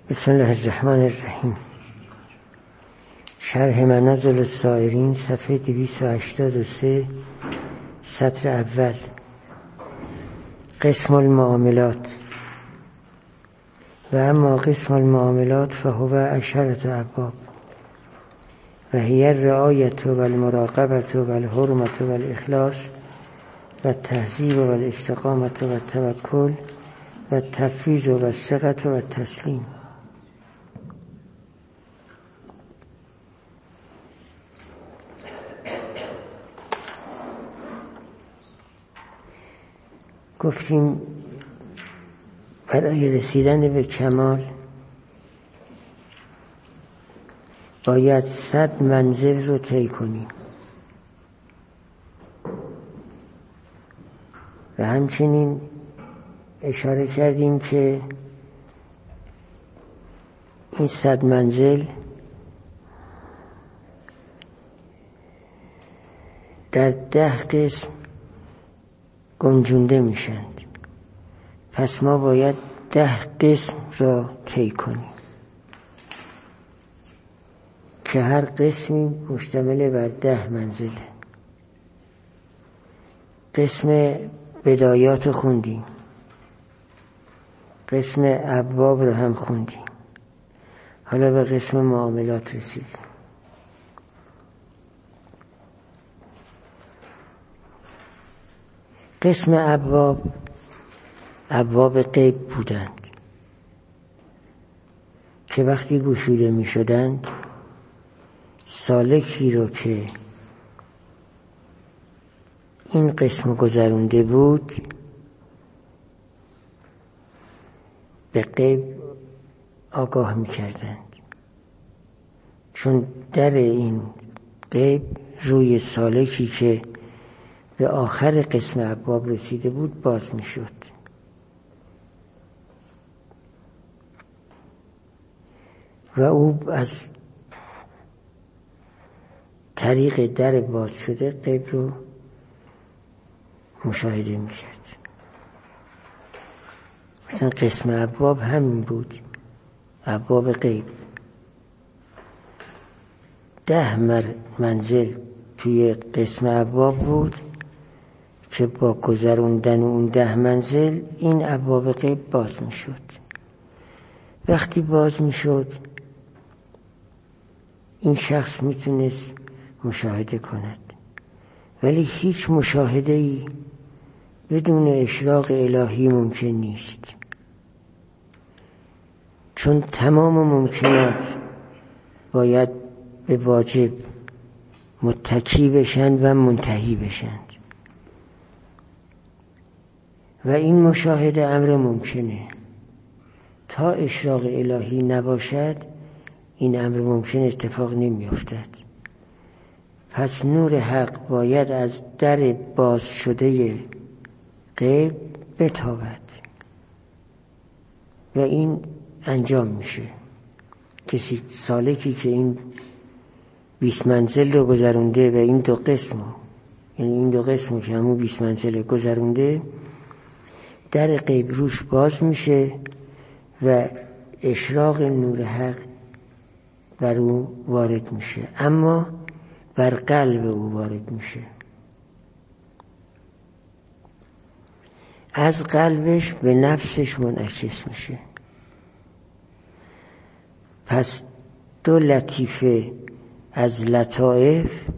بسم الله الرحمن الرحیم. شرح منازل السائرین صفحه 283 سطر اول. قسم المعاملات. و اما قسم المعاملات فهو 10 ابواب و هی الرعایة و المراقبة و الحرمة و الاخلاص و التهذیب و الاستقامة و التوکل و التفویض و الثقة و التسلیم. گفتیم برای رسیدن به کمال باید 100 منزل رو طی کنیم و همچنین اشاره کردیم که این 100 منزل در 10 قسم گنجونده میشند. پس ما باید 10 قسم را طی کنیم که هر قسمی مشتمل بر 10 منزله. قسم بدایات خوندیم، قسم ابواب رو هم خوندیم، حالا به قسم معاملات رسیدیم. قسم ابواب غیب بودند که وقتی گشوده می شدند سالکی رو که این قسم گذرونده بود به غیب آگاه می کردند، چون در این غیب روی سالکی که به آخر قسم ابواب رسیده بود باز می شد و او از طریق در باز شده غیب رو مشاهده می کرد. مثلا قسم ابواب همین بود، ابواب غیب. 10 منزل توی قسم ابواب بود که با گذروندن اون 10 منزل این ابواب غیب باز می شد. وقتی باز می شد این شخص می تونست مشاهده کند، ولی هیچ مشاهده‌ای بدون اشراق الهی ممکن نیست، چون تمام ممکنات باید به واجب متکی بشند و منتهی بشند و این مشاهده امر ممکنه. تا اشراق الهی نباشد این امر ممکن اتفاق نمی افتد. پس نور حق باید از در باز شده غیب بتابد و این انجام میشه. کسی سالکی که این 20 منزل رو گذرونده و این 2 قسم، یعنی این 2 قسم که همون 20 منزل گذرونده، در غیب روش باز میشه و اشراق نور حق بر او وارد میشه، اما بر قلب او وارد میشه، از قلبش به نفسش منعکس میشه. پس 2 لطیفه از لطائف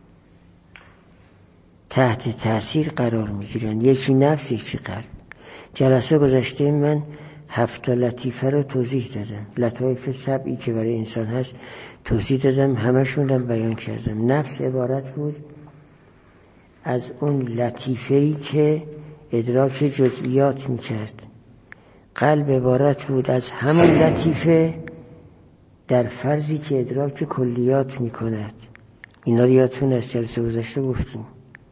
تحت تأثیر قرار میگیرن، یکی نفس یکی قلب. جلسه گذشته من 7 لطیفه رو توضیح دادم، لطائف 7 که برای انسان هست توضیح دادم، همشون رو بیان کردم. نفس عبارت بود از اون لطیفه‌ای که ادراک جزئیات میکرد، قلب عبارت بود از همون لطیفه در فرضی که ادراک کلیات میکند. اینا رو یادتون از جلسه گذشته گفتیم.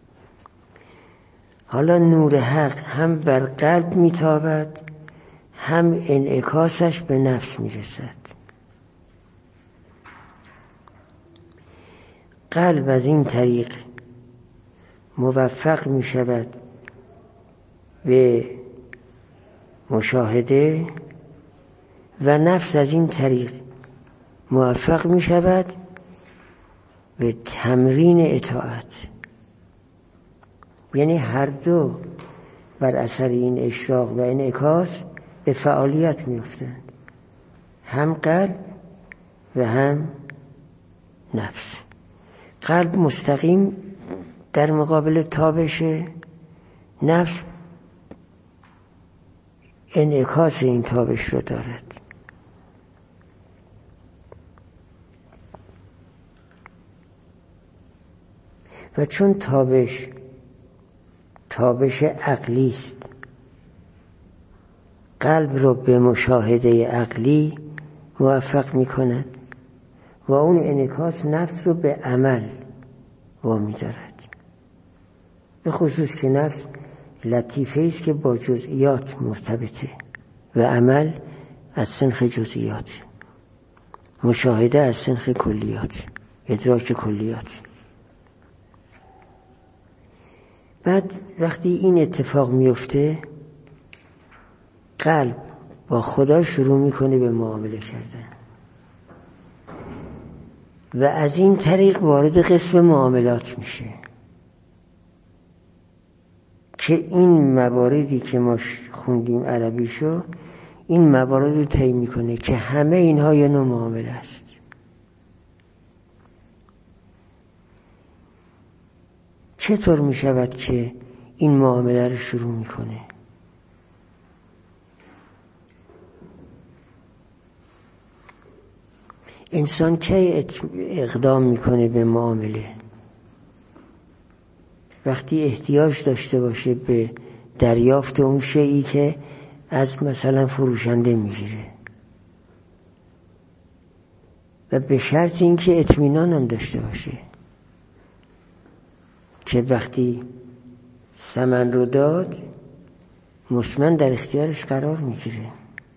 حالا نور حق هم بر قلب میتابد، هم انعکاسش به نفس میرسد. قلب از این طریق موفق میشود به مشاهده و نفس از این طریق موفق می شود به تمرین اطاعت. یعنی هر دو بر اثر این اشراق و انعکاس به فعالیت می افتند، هم قلب و هم نفس. قلب مستقیم در مقابل تابش، نفس انعکاس این تابش رو دارد. و چون تابش عقلی است، قلب رو به مشاهده عقلی موفق می کند و اون انعکاس نفس رو به عمل وامی دارد. به خصوص که نفس لطیفه است که با جزئیات مرتبطه و عمل از سنخ جزئیات، مشاهده از سنخ کلیات، ادراک کلیات. بعد وقتی این اتفاق میفته، قلب با خدا شروع میکنه به معامله کردن و از این طریق وارد قسم معاملات میشه که این مواردی که ما خوندیم عربیشو، این موارد رو طی میکنه که همه اینها یه نوع معامله است. چطور میشود که این معامله رو شروع میکنه؟ انسان کی اقدام میکنه به معامله؟ وقتی احتیاج داشته باشه به دریافت اون شیئی که از مثلا فروشنده میگیره و به شرط اینکه اطمینان هم داشته باشه که وقتی ثمن رو داد مطمئن در اختیارش قرار میگیره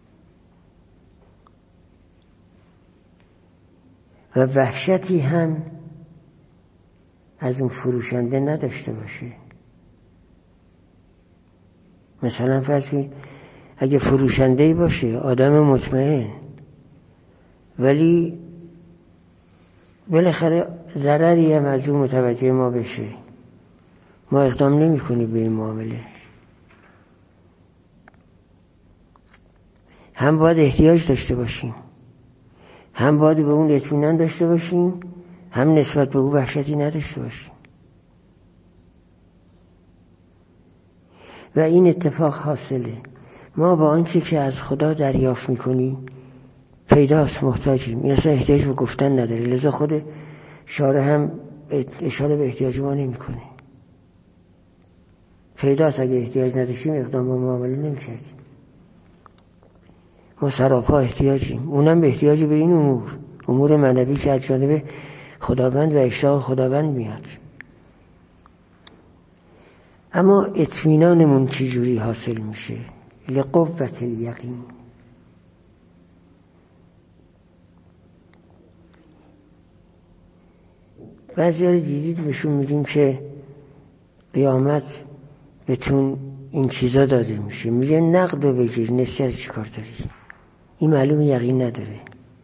و وحشتی هم از اون فروشنده نداشته باشه. مثلا فرض کنید اگه فروشنده‌ای باشه آدم مطمئن، ولی بالاخره ضرری هم از اون متوجه ما بشه، ما اقدام نمی کنیم به این معامله. هم باید احتیاج داشته باشیم، هم باید به اون اطمینان داشته باشیم، هم نسبت به اون وحشتی نداشته باشیم. و این اتفاق حاصله. ما با آنچه که از خدا دریافت میکنیم پیداست محتاجیم. این اصلا احتیاج به گفتن نداره، لذا خود شارع هم اشاره به احتیاج ما نمیکنه. پیداست اگه احتیاج نداشتیم اقدام به معامله نمیکردیم. ما سراپا احتیاجیم، اونم به احتیاج به این امور معنوی که از جانب خداوند و اشراق خداوند میاد. اما اطمینانمون چجوری حاصل میشه؟ لقوت الیقین. بعضی ها رو دیدید بهشون میگیم که قیامت بهتون این چیزا داده میشه، میگه نقد رو بگیر، نسیه رو چی کار داری؟ این معلوم یقین نداره.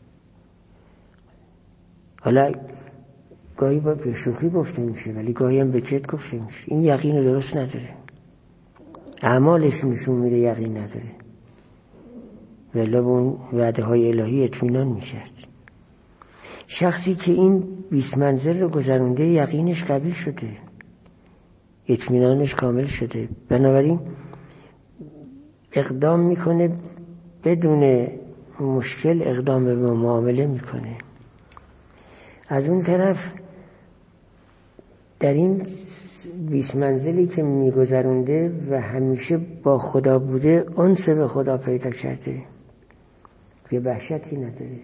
حالا گاهی با به شوخی گفته میشه ولی گاهی هم به جد گفته میشه. این یقین رو درست نداره، اعمالش نشون میده یقین نداره، ولی به اون وعده های الهی اطمینان میکرد. شخصی که این 20 منزل رو گذرونده یقینش قوی شده، اطمینانش کامل شده، بنابراین اقدام میکنه، بدون مشکل اقدام به معامله میکنه. از اون طرف در این 20 منزلی که میگذرونده و همیشه با خدا بوده، انس به خدا پیدا کرده، یه وحشتی نداره.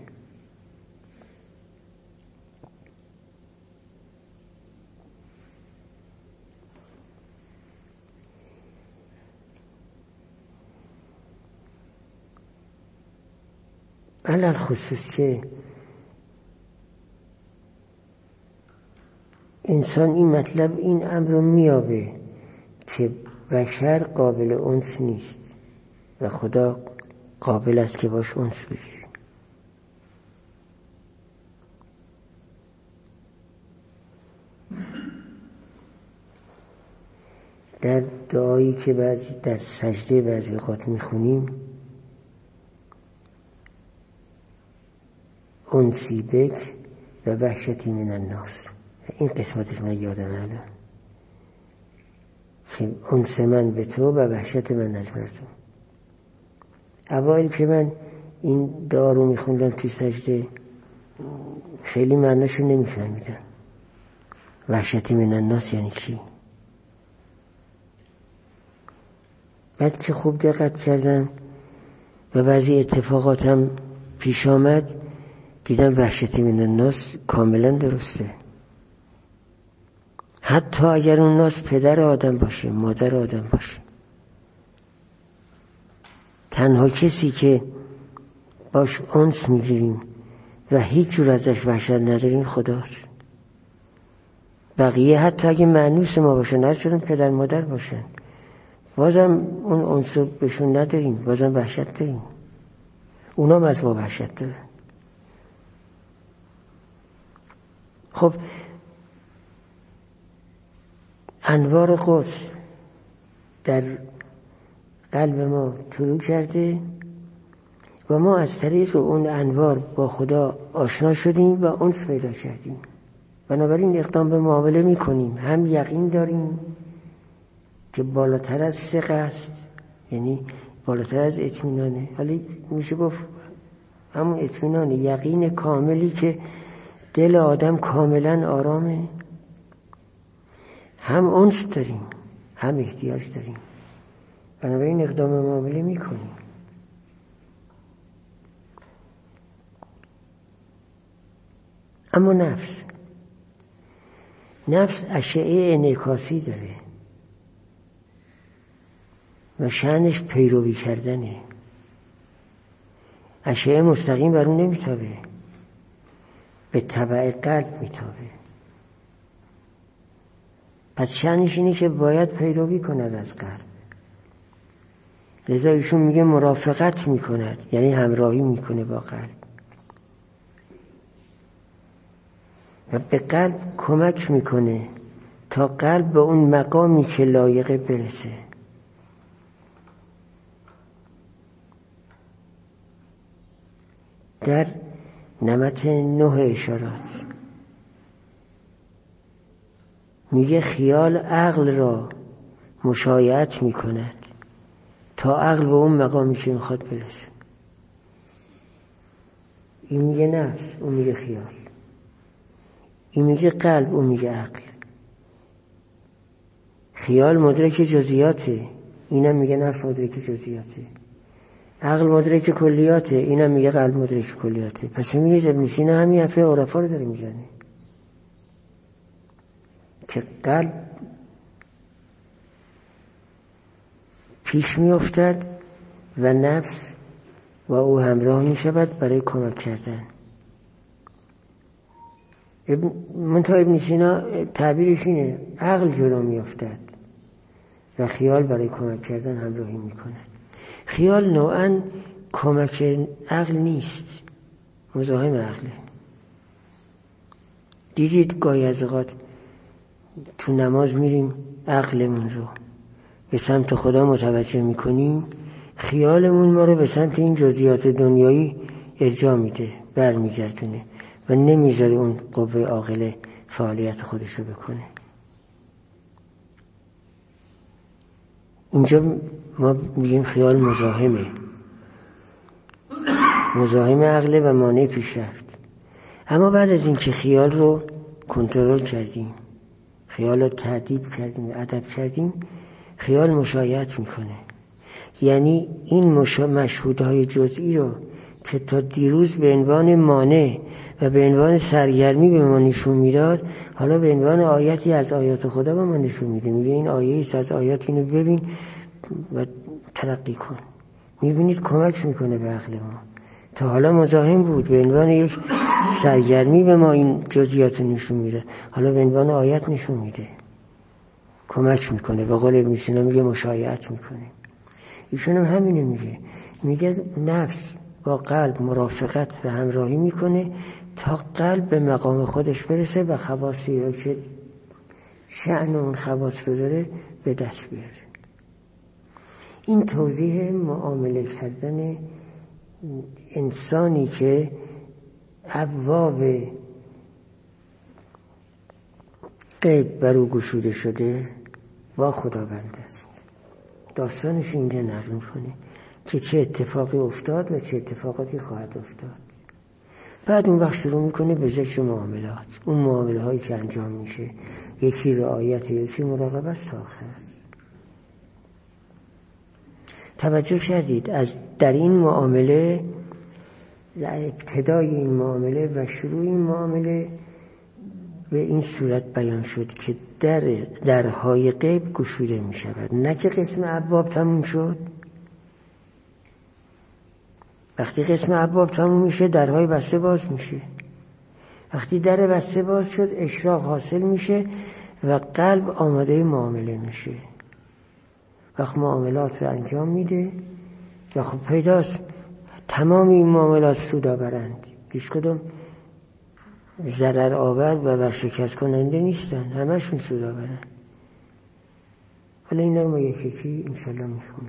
علل خصوص که انسان این مطلب، این امر رو میابه که بشر قابل انس نیست و خدا قابل است که باش انس بگیریم. در دعایی که بعضی در سجده بعضی اوقات میخونیم، انسی بک و وحشتی من الناس، این قسمتش من یادم الان که انس من به تو و وحشت من از مردم. اوایل که من این دعا رو میخوندم توی سجده خیلی معناشو نمیفهمیدم. وحشتی من الناس یعنی چی؟ بعد که خوب دقت کردم و بعضی اتفاقاتم پیش آمد، دیدم وحشتی من الناس کاملا درسته. حتی اگر اون ناس پدر آدم باشه، مادر آدم باشه، تنها کسی که باش انس میگیریم و هیچ جور ازش وحشت نداریم خداست. بقیه حتی اگه مأنوس ما باشن، هر چون پدر مادر باشن، بازم اون انس رو بهشون نداریم، بازم وحشت داریم. اونا هم از ما وحشت دارن. خب انوار قدس در قلب ما طلوع کرده و ما از طریق اون انوار با خدا آشنا شدیم و انس پیدا کردیم. بنابراین اقدام به معامله میکنیم، هم یقین داریم که بالاتر از ثقه است، یعنی بالاتر از اطمینانه. حالی میشه گفت همون اطمینانه، یقین کاملی که دل آدم کاملا آرامه. هم انس داریم، هم احتیاج داریم، بنابراین اقدام به معامله میکنیم. اما نفس اشعه انعکاسی داره و شأنش پیروی کردنه. اشعه مستقیم بر اون نمیتابه، به تبع قلب میتابه. پس شأنش اینه که باید پیروی کند از قلب. لذا ایشون میگه مرافقت میکند، یعنی همراهی میکنه با قلب و به قلب کمک میکنه تا قلب به اون مقامی که لایقه برسه. در نمط 9 اشارات میگه خیال عقل را مشایعت میکند تا عقل به اون مقامی که میخواد برسه. این میگه نفس، اون میگه خیال. این میگه قلب، اون میگه عقل. خیال مدرک جزئیاته، اینم میگه نفس مدرک جزئیاته. عقل مدرک کلیاته، اینم میگه قلب مدرک کلیاته. پس میگه ابن سینا همین حرف عرفا رو داره میزنه که قلب پیش میافتد و نفس و او همراه میشود برای کمک کردن. منتها ابن سینا تعبیرش اینه عقل جلو میافتد و خیال برای کمک کردن همراهی میکند. خیال نوعاً کمک عقل نیست، مزاحم عقله. دیدید گاهی از اوقات تو نماز میریم عقلمون رو به سمت خدا متوجه میکنیم، خیالمون ما رو به سمت این جزئیات دنیایی ارجاع میده، برمیگردونه و نمیذاره اون قوه عاقله فعالیت خودش رو بکنه. اینجا ما میگیم خیال مزاحم عقله و مانع پیشرفت. اما بعد از این که خیال رو کنترل کردیم، خیال رو تأدیب کردیم، ادب کردیم، خیال مشایعت میکنه. یعنی این مشهودهای جزئی رو که تا دیروز به عنوان مانع و به عنوان سرگرمی به ما نشون میداد، حالا به عنوان آیتی از آیات خدا به ما نشون میده. میگه این آیه ایست از آیات، اینو ببین و تلقی کن. میبینید کمک میکنه به عقل ما. تا حالا مزاحم بود، به عنوان یک سرگرمی به ما این جزئیات نشون میده، حالا به عنوان آیت نشون میده، کمک میکنه. به قول ابن سینا میگه مشایعت میکنه. ایشون هم همینه میگه، میگه نفس با قلب مرافقت و همراهی میکنه تا قلب به مقام خودش برسه و خواصی که شأن اون خواص رو داره به دست بیاره. این توضیح معامله کردن انسانی که ابواب غیب بر او گشوده شده با خداوند است. داستانش اینجا نقل می‌کنه که چه اتفاقی افتاد و چه اتفاقاتی خواهد افتاد. بعد اون وقت شروع میکنه به ذکر معاملات، اون معامله هایی که انجام میشه، یکی رعایت، یکی مراقبت است تا آخر. توجه کردید در این معامله، ابتدای این معامله و شروع این معامله به این صورت بیان شد که درهای غیب گشوده می شود، نه که قسم ابواب تموم شد. وقتی قسم ابواب تموم میشه درهای بسته باز میشه. وقتی در بسته باز شد اشراق حاصل میشه و قلب آماده معامله میشه. وقت معاملات رو انجام میده و خب پیداست تمام این معاملات سودآورند، هیچ کدوم ضرر آور و ورشکست کننده نیستن، همشون سودآورند. حالا اینا رو ما یکی انشالله میخونیم.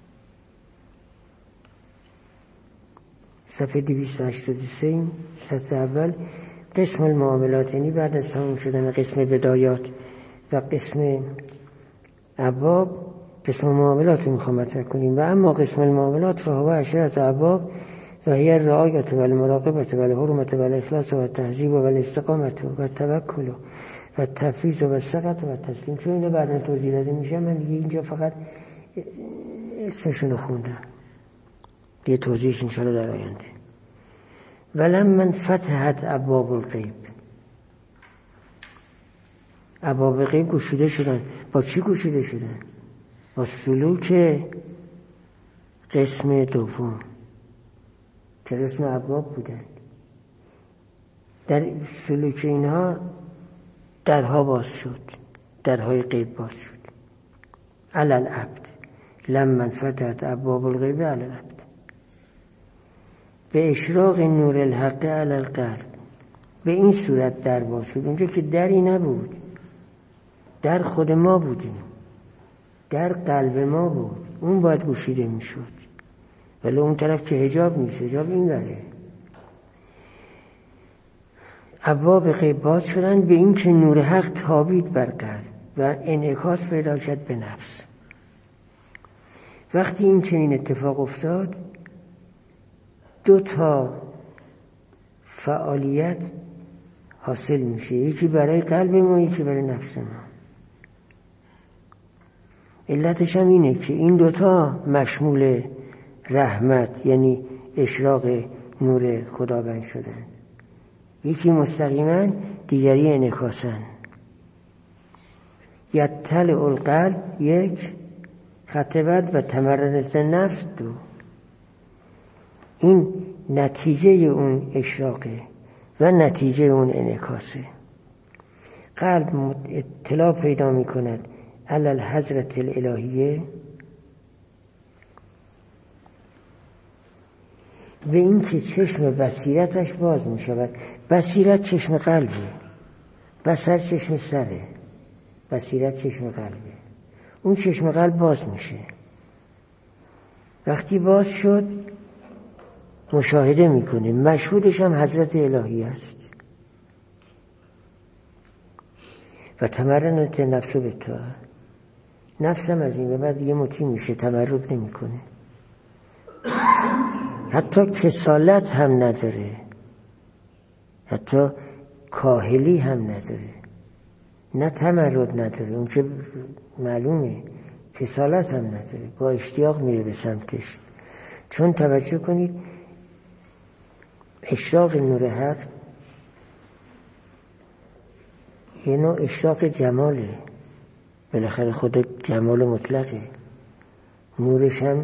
صفحه 283 سطر اول، قسم المعاملات، یعنی بعد از تمام شدن قسم بدایات و قسم ابواب، قسم معاملات رو میخوام مطرح کنیم. و اما قسم المعاملات فهو عشرت ابواب و هی الرعایت و المراقبت و الحرمت و الاخلاص و التهذیب و الاستقامت و التوکل و التفویض و الثقة و التسلیم. چون اینا بعدا توضیح داده میشه، من دیگه اینجا فقط اسمشون رو خوندم، یه توضیحش انشاءالله در آینده. ولمن فتحت ابواب الغیب، ابواب غیب گشوده شدن. با چی گشوده شدن؟ با سلوک قسم دوم که قسم ابواب بودن. در سلوک اینها درها باز شد، درهای غیب باز شد. علی العبد، لمن فتحت ابواب الغیب علی العبد، به اشراق نور الحق علی القلب. به این صورت در باز شد. اونجا که دری نبود، در خود ما بودیم، در قلب ما بود، اون باید گشوده می شد. ولی اون طرف که حجاب نیست، حجاب این بره. ابواب غیب باز شدن به این که نور حق تابید بر قلب و انعکاس پیدا کرد به نفس. وقتی این چنین اتفاق افتاد، 2 فعالیت حاصل میشه، یکی برای قلب ما، یکی برای نفس ما. علتش هم اینه که این 2 مشمول رحمت، یعنی اشراق نور خداوند شدن. یکی مستقیما، دیگری انعکاساً. یطلع القلب 1، خط بعد و تمرنت نفس 2. این نتیجه اون اشراقه و نتیجه اون انعکاسه. قلب اطلاع پیدا می کند علی الحضرت الالهیه، به این که چشم بصیرتش باز می شود. بصیرت چشم قلبه، بصر چشم سره، بصیرت چشم قلبه. اون چشم قلب باز میشه. وقتی باز شد مشاهده میکنه، مشهودش هم حضرت الهی است. و تمرنت نفس به تو، نفسم از این به بعد دیگه مطیع میشه، تمرد نمیکنه، حتی کسالت هم نداره، حتی کاهلی هم نداره، نه تمرد نداره، اون که معلومه، کسالت هم نداره، با اشتیاق میره به سمتش. چون توجه کنید اشراق نور حق یه نوع اشراق جماله، بالاخره خود جمال مطلقه، نورش هم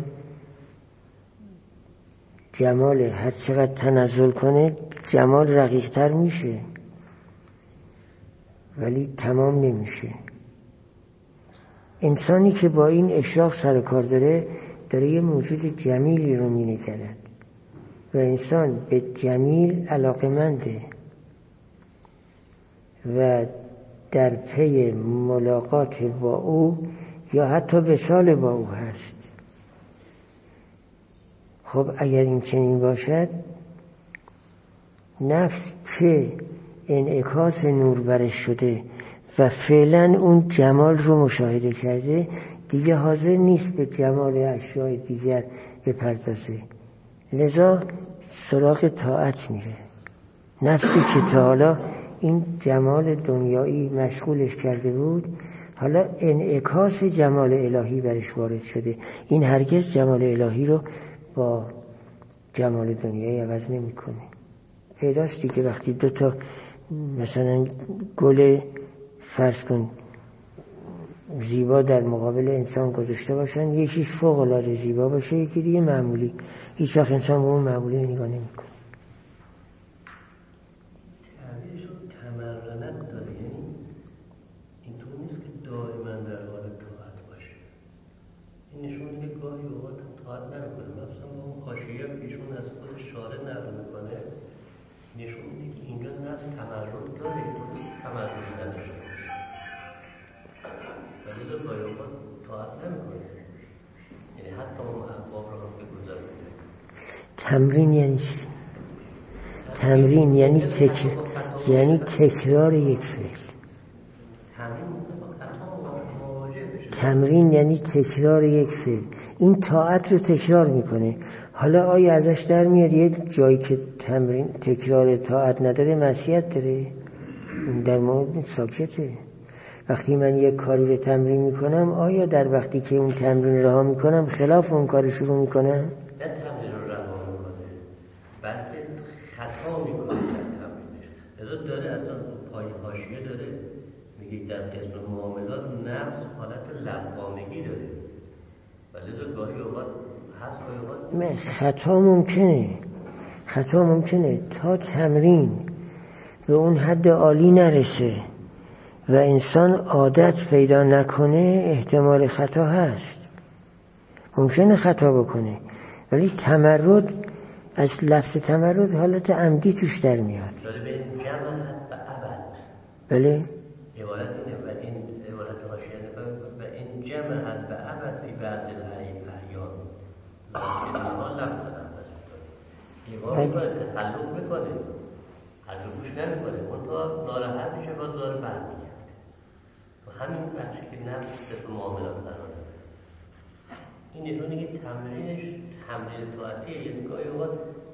جماله، هر چقدر تنزل کنه جمال رقیق‌تر میشه ولی تمام نمیشه. انسانی که با این اشراق سر کار داره داره یه موجود جمیلی رو می‌نگرد و انسان به جمیل علاقمنده و در پی ملاقات با او یا حتی وصال با او هست. خب اگر این چنین باشد، نفس که انعکاس نور برش شده و فعلا اون جمال رو مشاهده کرده، دیگه حاضر نیست به جمال اشیاء دیگر بپردازه، لذا سراغ طاعت میره. نفسی که تا حالا این جمال دنیایی مشغولش کرده بود، حالا انعکاس جمال الهی برش وارد شده. این هرگز جمال الهی رو با جمال دنیایی عوض نمی‌کنه. پیداست دیگه وقتی دو تا مثلا گل فرض کن زیبا در مقابل انسان گذاشته باشن، یکیش فوق العاده زیبا باشه، یکی دیگه معمولی، هیچ وقت انسان به اون معمولی نگاه نمی‌کنه. نشون میده گاهی اوقات طاعت نمیکنه. مثلا با اون حاشیه ایشون از خود شارع نقل میکنه، نشون میده که اینجا نفس تمرد داره، تمرد نداشته باشه، ولی تو گاهی اوقات طاعت نمیکنه، یعنی حتی اون احباب رو هم بگذاره. تمرین یعنی چی؟ تمرین یعنی تکرار یک فعل. تمرین یعنی تکرار یک فعل. این طاعت رو تکرار میکنه. حالا آیا ازش در میاد یه جایی که تمرین تکرار طاعت نداره معصیت داره؟ در مورد ساکته. وقتی من یک کاری رو تمرین میکنم، آیا در وقتی که اون تمرین رها میکنم خلاف اون کار شروع میکنم؟ نه تمرین رو رها میکنه، بلکه خطا میکنه در تمرینش. لذا داره اصلا پای حاشیه داره میگه در قسم معاملات نفس حالت لغوامگی داره، ولی گاهی اوقات هست گاهی اوقات خطا ممکنه تا تمرین به اون حد عالی نرسه و انسان عادت پیدا نکنه، احتمال خطا هست. ممکنه خطا بکنه، ولی تمرد، از لفظ تمرد حالت عمدی توش در میاد. داره به این جمعت به ابد. بله؟ عبارت اینه و این عبارت حاشیه و این جمعت به ابد فی بعض الاحیان لکنها لم تنفذ. عبارت میکنه، تخلف میکنه، حرف گوش نمیکنه، منتها ناراحت میشه باز داره برمیگرده. و همین بخشی که نفس به معاملات قرار داره، این نشونه که تمرینش تمرین طاعتیه. یعنی گاهی اوقات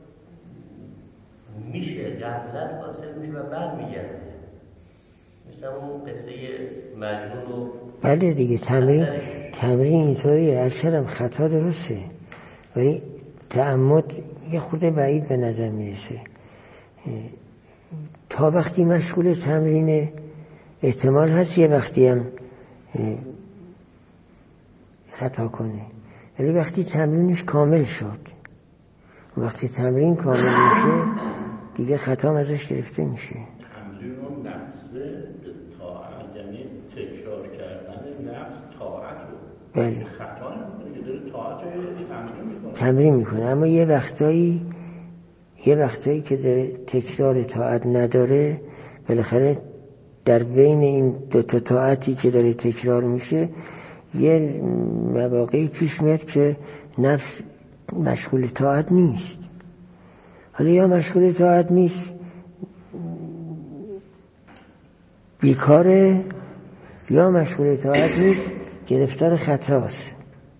میشه غفلت حاصل میشه و برمیگرده، مثل اون قصه مجنون و بله دیگه. تمرین اینطوریه. اکثرم خطا درسته، ولی تعمد یه خود بعید به نظر میرسه. تا وقتی مشغول تمرینه احتمال هست یه وقتی هم خطا کنه، ولی وقتی تمرینش کامل شد، وقتی تمرین کامل میشه دیگه خطا ازش گرفته میشه. تمرین و نفسه طاعت، یعنی تکرار کردن نفس طاعت رو. بله. خطا نمیکنه که داره طاعت رو تمرین میکنه. اما یه وقتایی که داره تکرار طاعت نداره، بالاخره در بین این دو تا طاعتی که داره تکرار میشه یه مواقعی پیش میاد که نفس مشغول طاعت نیست. حالا یا مشغول طاعت نیست بیکاره، یا مشغول طاعت نیست گرفتار خطاست.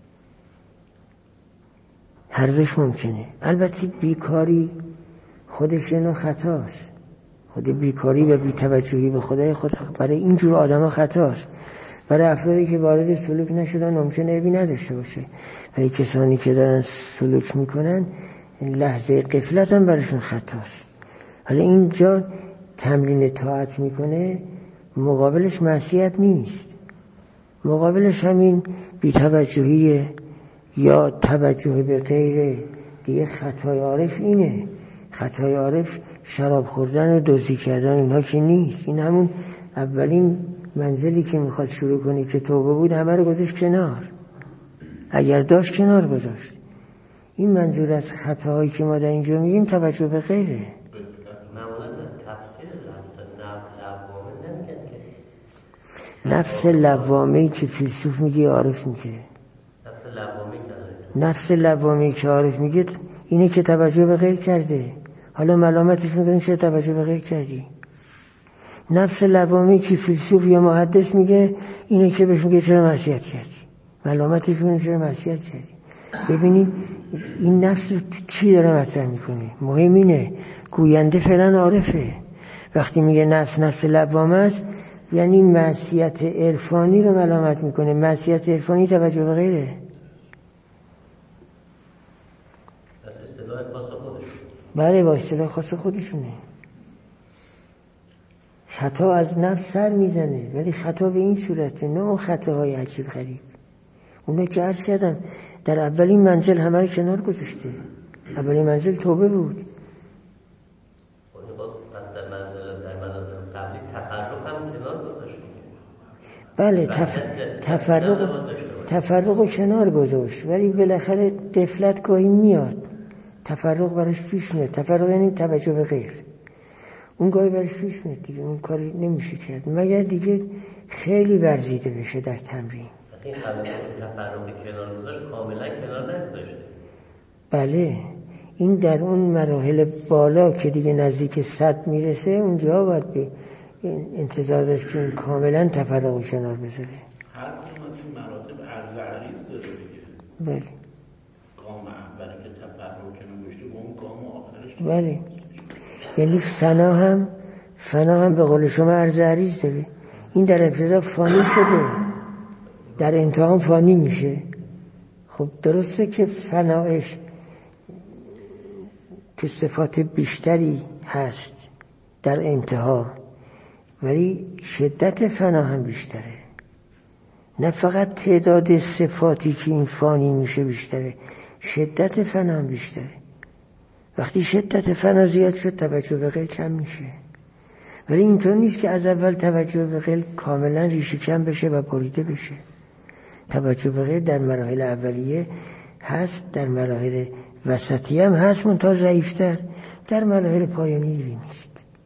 هر دوش ممکنه. البته بیکاری خودش نوع خطاست. خود بیکاری و بی‌توجهی به خدای خود برای اینجور آدم ها خطاست. برای افرادی که وارد سلوک نشدن ممکنه عیبی نداشته باشه، ولی کسانی که دارن سلوک میکنن لحظه غفلت هم براشون خطاست. حالا اینجا تمرین طاعت میکنه، مقابلش معصیت نیست، مقابلش همین بی‌توجهی یا توجه به غیره. دیگه خطای عارف اینه. خطای عارف شراب خوردن و دزدی کردن اینها که نیست. این همون اولین منزلی که میخواد شروع کنی که توبه بود، همه رو گذاشت کنار. اگر داشت کنار گذاشت. این منظور از خطاهایی که ما در اینجا میگیم توجه به غیره. معمولا تفسیر لفظ لوامه نمیگن که نفس لوامه‌ای که فیلسوف میگه عارف میگه. نفس لوامه‌ای که عارف میگه اینه که توجه به غیر کرده. حالا ملامتش میکنه چرا توجه به غیر کردی؟ نفس لوامه‌ای که فیلسوف یا محدث میگه اینه که بهش میگه چرا معصیت کردی؟ ملامتش میکنه چرا معصیت کردی؟ ببینید این نفس رو کی داره مطرح میکنه؟ مهم اینه گوینده فعلا عارفه. وقتی میگه نفس لوامه است یعنی معصیت عرفانی رو ملامت میکنه. معصیت عرفانی توجه به غیره. بله با اصطلاح خاص خودشونه. خطا از نفس سر میزنه ولی خطا به این صورته، نه اون خطاهای عجیب غریب. اونا که عرض کردم در اولین منزل همه رو کنار گذاشته. اولین منزل توبه بود. در منزل قبلی تفرق هم کنار گذاشته. بله تفرق رو کنار گذاشت ولی بالاخره غفلت گاهی میاد. تفرق براش پیش میاد. تفرق یعنی توجه به غیر. اون گاهی براش پیش میاد دیگه. اون کاری نمیشه کرد مگر دیگه خیلی ورزیده بشه در تمرین. پس این تفرق کنار گذاشت کاملا کنار نگذاشته. بله این در اون مراحل بالا که دیگه نزدیک 100 میرسه اونجا باید به انتظار داشت که این کاملا تفرق کنار بذاره. هر کدوم از این مراتب عرض عریض داره دیگه. بله گام اولی که تفرق کنار گذاشته و اون گام آخرش. بله یعنی فنا هم به قول شما عرض عریض داره. این در ابتدا فانی شده در انتها فانی میشه. خب درسته که فنایش که صفات بیشتری هست در انتها ولی شدت فنا هم بیشتره. نه فقط تعداد صفاتی که این فانی میشه بیشتره، شدت فنا هم بیشتره. وقتی شدت فنا زیاد شد توجه به غیر کم میشه. ولی اینطور نیست که از اول توجه به غیر کاملا ریشه کم بشه و بریده بشه. توجه به غیر در مراحل اولیه هست، در مراحل وسطی هم هست منتها ضعیفتر، در مراحل پایانی نیست.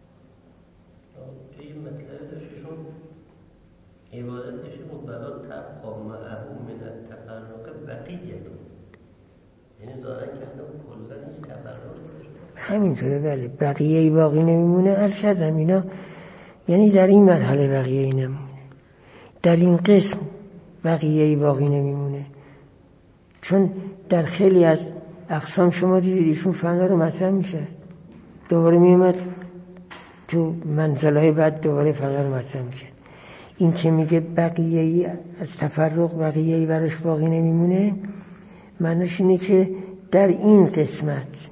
این مطلب داشتشون عبادتش مبلا تبقا معه من التفرق بقیه یعنی دارن که کلن این تفرق همینطوره. بله بقیه باقی نمیمونه. عرض کردم اینا یعنی در این مرحله بقیه نمیمونه، در این قسم بقیه باقی نمیمونه. چون در خیلی از اقسام شما دیدید ایشون فنا رو مطرح میشه دوباره میومد تو منزلهای بعد دوباره فنا رو مطرح میشه. این که میگه بقیه از تفرق بقیه براش باقی نمیمونه معناش اینه که در این قسمت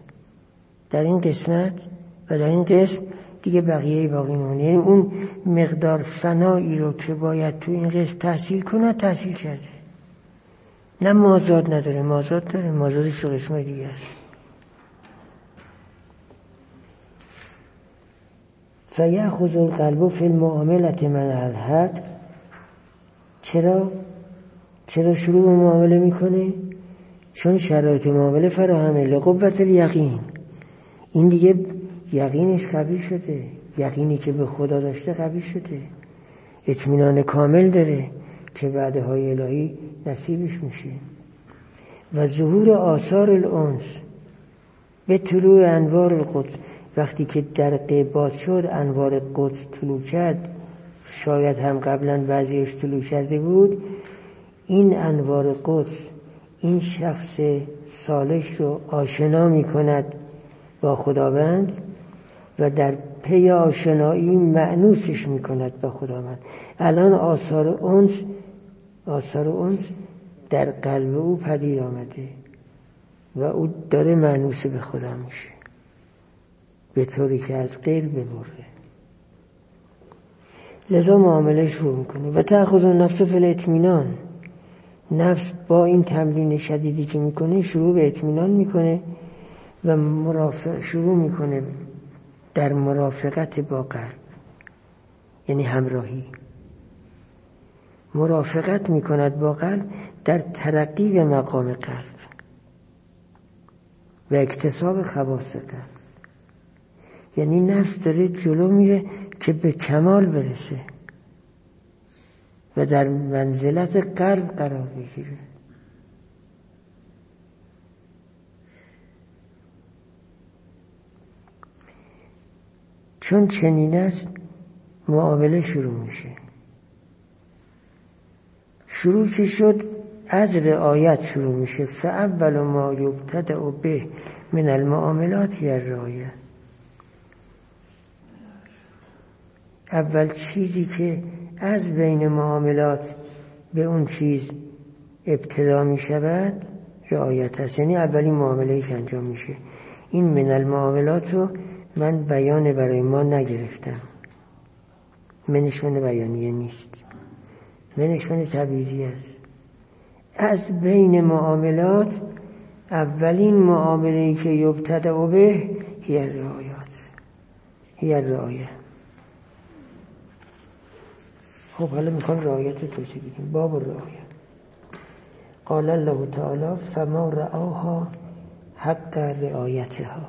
و در این قسم دیگه بقیه باقی نمیمونه. یعنی اون مقدار فنایی رو که باید تو این قسم تحصیل کنه تحصیل کرده. نه مازاد نداره، مازاد داره، مازادش تو قسمه دیگه است. فیأخذ القلب فی المعاملة من الحق. چرا شروع به معامله میکنه؟ چون شرایط معامله فراهمه. لقوة الیقین، این دیگه یقینش قوی شده، یقینی که به خدا داشته قوی شده، اطمینان کامل داره که وعده های الهی نصیبش میشه. و ظهور آثار الانس به طلوع انوار القدس، وقتی که در قیبات شد انوار قدس طلوع کرد، شاید هم قبلا بعضیش طلوع کرده بود، این انوار قدس این شخص صالح رو آشنا میکند با خداوند و در پی آشنایی مأنوسش میکند با خداوند. الان آثار انس در قلب او پدید آمده و او داره مأنوس به خدا میشه به طوری که از غیر ببره. لذا معامله شروع میکنه. و تأخذ النفس فی الاطمینان، نفس با این تمرین شدیدی که میکنه شروع به اطمینان میکنه و شروع میکنه در مرافقت با قلب، یعنی همراهی. مرافقت میکند با قلب در ترقی به مقام قلب و اکتساب خواص قلب. یعنی نفس داره جلو میره که به کمال برسه و در منزلت قلب قرار بگیره. چون چنین است معامله شروع میشه. شروع که شد از رعایت شروع میشه. فاول ما یبتدأ به من المعاملات هی الرعایه. اول چیزی که از بین معاملات به اون چیز ابتدا می شود رعایت است. یعنی اولین معامله که انجام میشه. این من المعاملات رو من بیان برای ما نگرفتم. منش من بیانیه نیست، منش من تبعیضی است. از بین معاملات اولین معامله‌ای که یبتدأ به هی الرعایات، هی الرعایه. خب حالا میخوام رعایت رو توضیح بدیم. باب الرعایه. قال الله تعالی فما رعاها حق رعایتها.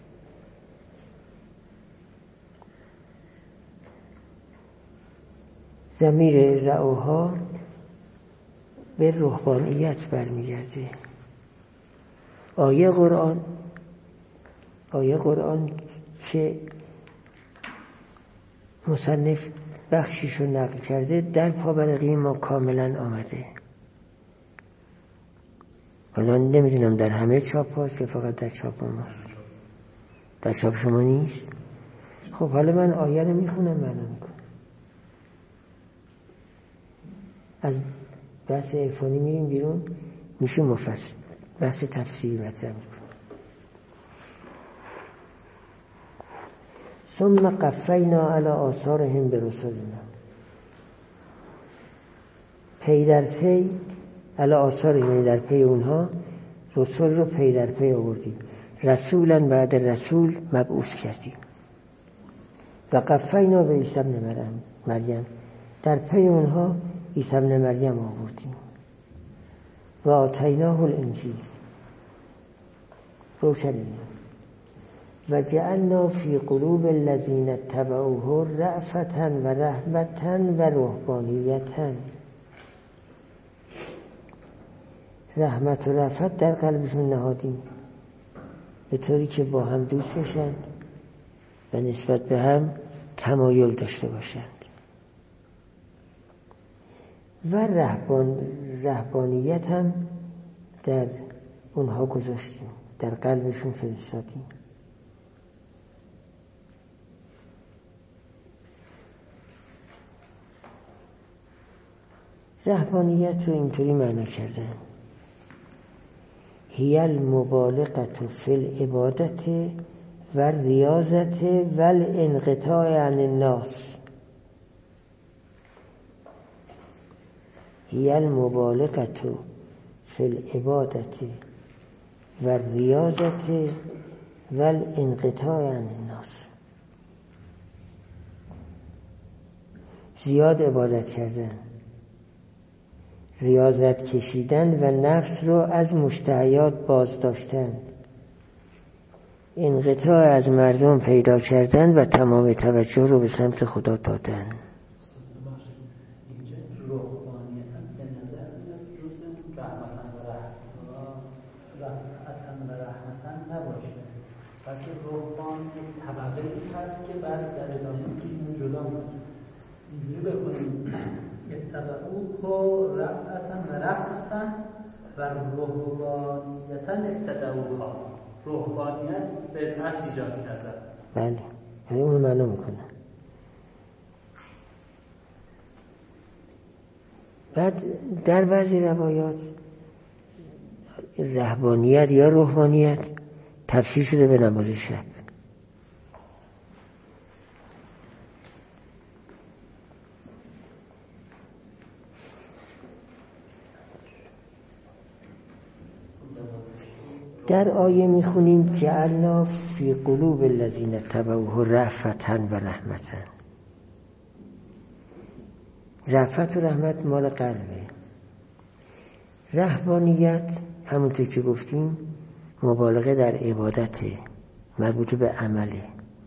ضمیر رعاها به روحانیت برمیگرده. آیه قرآن که مصنف بخشیش رو نقل کرده در پابرقی ما کاملا آمده. حالا نمیدونم در همه چاپ هاست یا فقط در چاپ ماست. در چاپ شما نیست؟ خب حالا من آیه رو میخونم معنا میکنم. از بحث عرفانی میریم بیرون، میشه مفصل بحث تفسیری مطرح میکنم. ثم قفینا علی آثارهم برسولنا. پی در پی علی آثارهم، یعنی در پی اونها رسول رو پی در پی آوردیم. رسولا بعد رسول مبعوث کردیم. و قفینا به عیسی ابن مریم، در پی اونها عیسی ابن مریم آوردیم. و آتیناه الانجیل، روشنی. و جعلنا فی قلوب الذین اتبعوه رأفة و رحمة و رهبانیة. رحمت و رأفت در قلبشون نهادیم به طوری که با هم دوست بشن و نسبت به هم تمایل داشته باشند. و رهبانیت هم در اونها گذاشتیم، در قلبشون فرستادیم. رهبانیت رو اینطوری معنی کردن: هی المبالغه فی العبادت و ریاضت و الانقطاع عن الناس. هی المبالغه فی العبادت و ریاضت و الانقطاع عن الناس. زیاد عبادت کردن، ریاضت کشیدن و نفس رو از مشتهیات باز داشتن، انقطاع از مردم پیدا کردن و تمام توجه رو به سمت خدا دادن. اینجا روحانیت به نظر میاد جز رحمتن و رحمتن نباشه، بلکه روحان یک طبقه هست که بعد در ادامه که این جدا میاد. اینجوری بخونیم اتبعوه رأفة و رحمة و رهبانیة ابتدعوها. رهبانیت بدعت ایجاد کردن. بله، یعنی اونو معلوم میکنه. بعد در بعضی روایات رهبانیت یا روحانیت تفسیر شده به نماز شب. در آیه میخونیم جعلنا فی قلوب الذین اتبعوه رأفة و رحمة. رأفت و رحمت مال قلبه. رهبانیت همونطور که گفتیم مبالغه در عبادته، مربوط به عمله.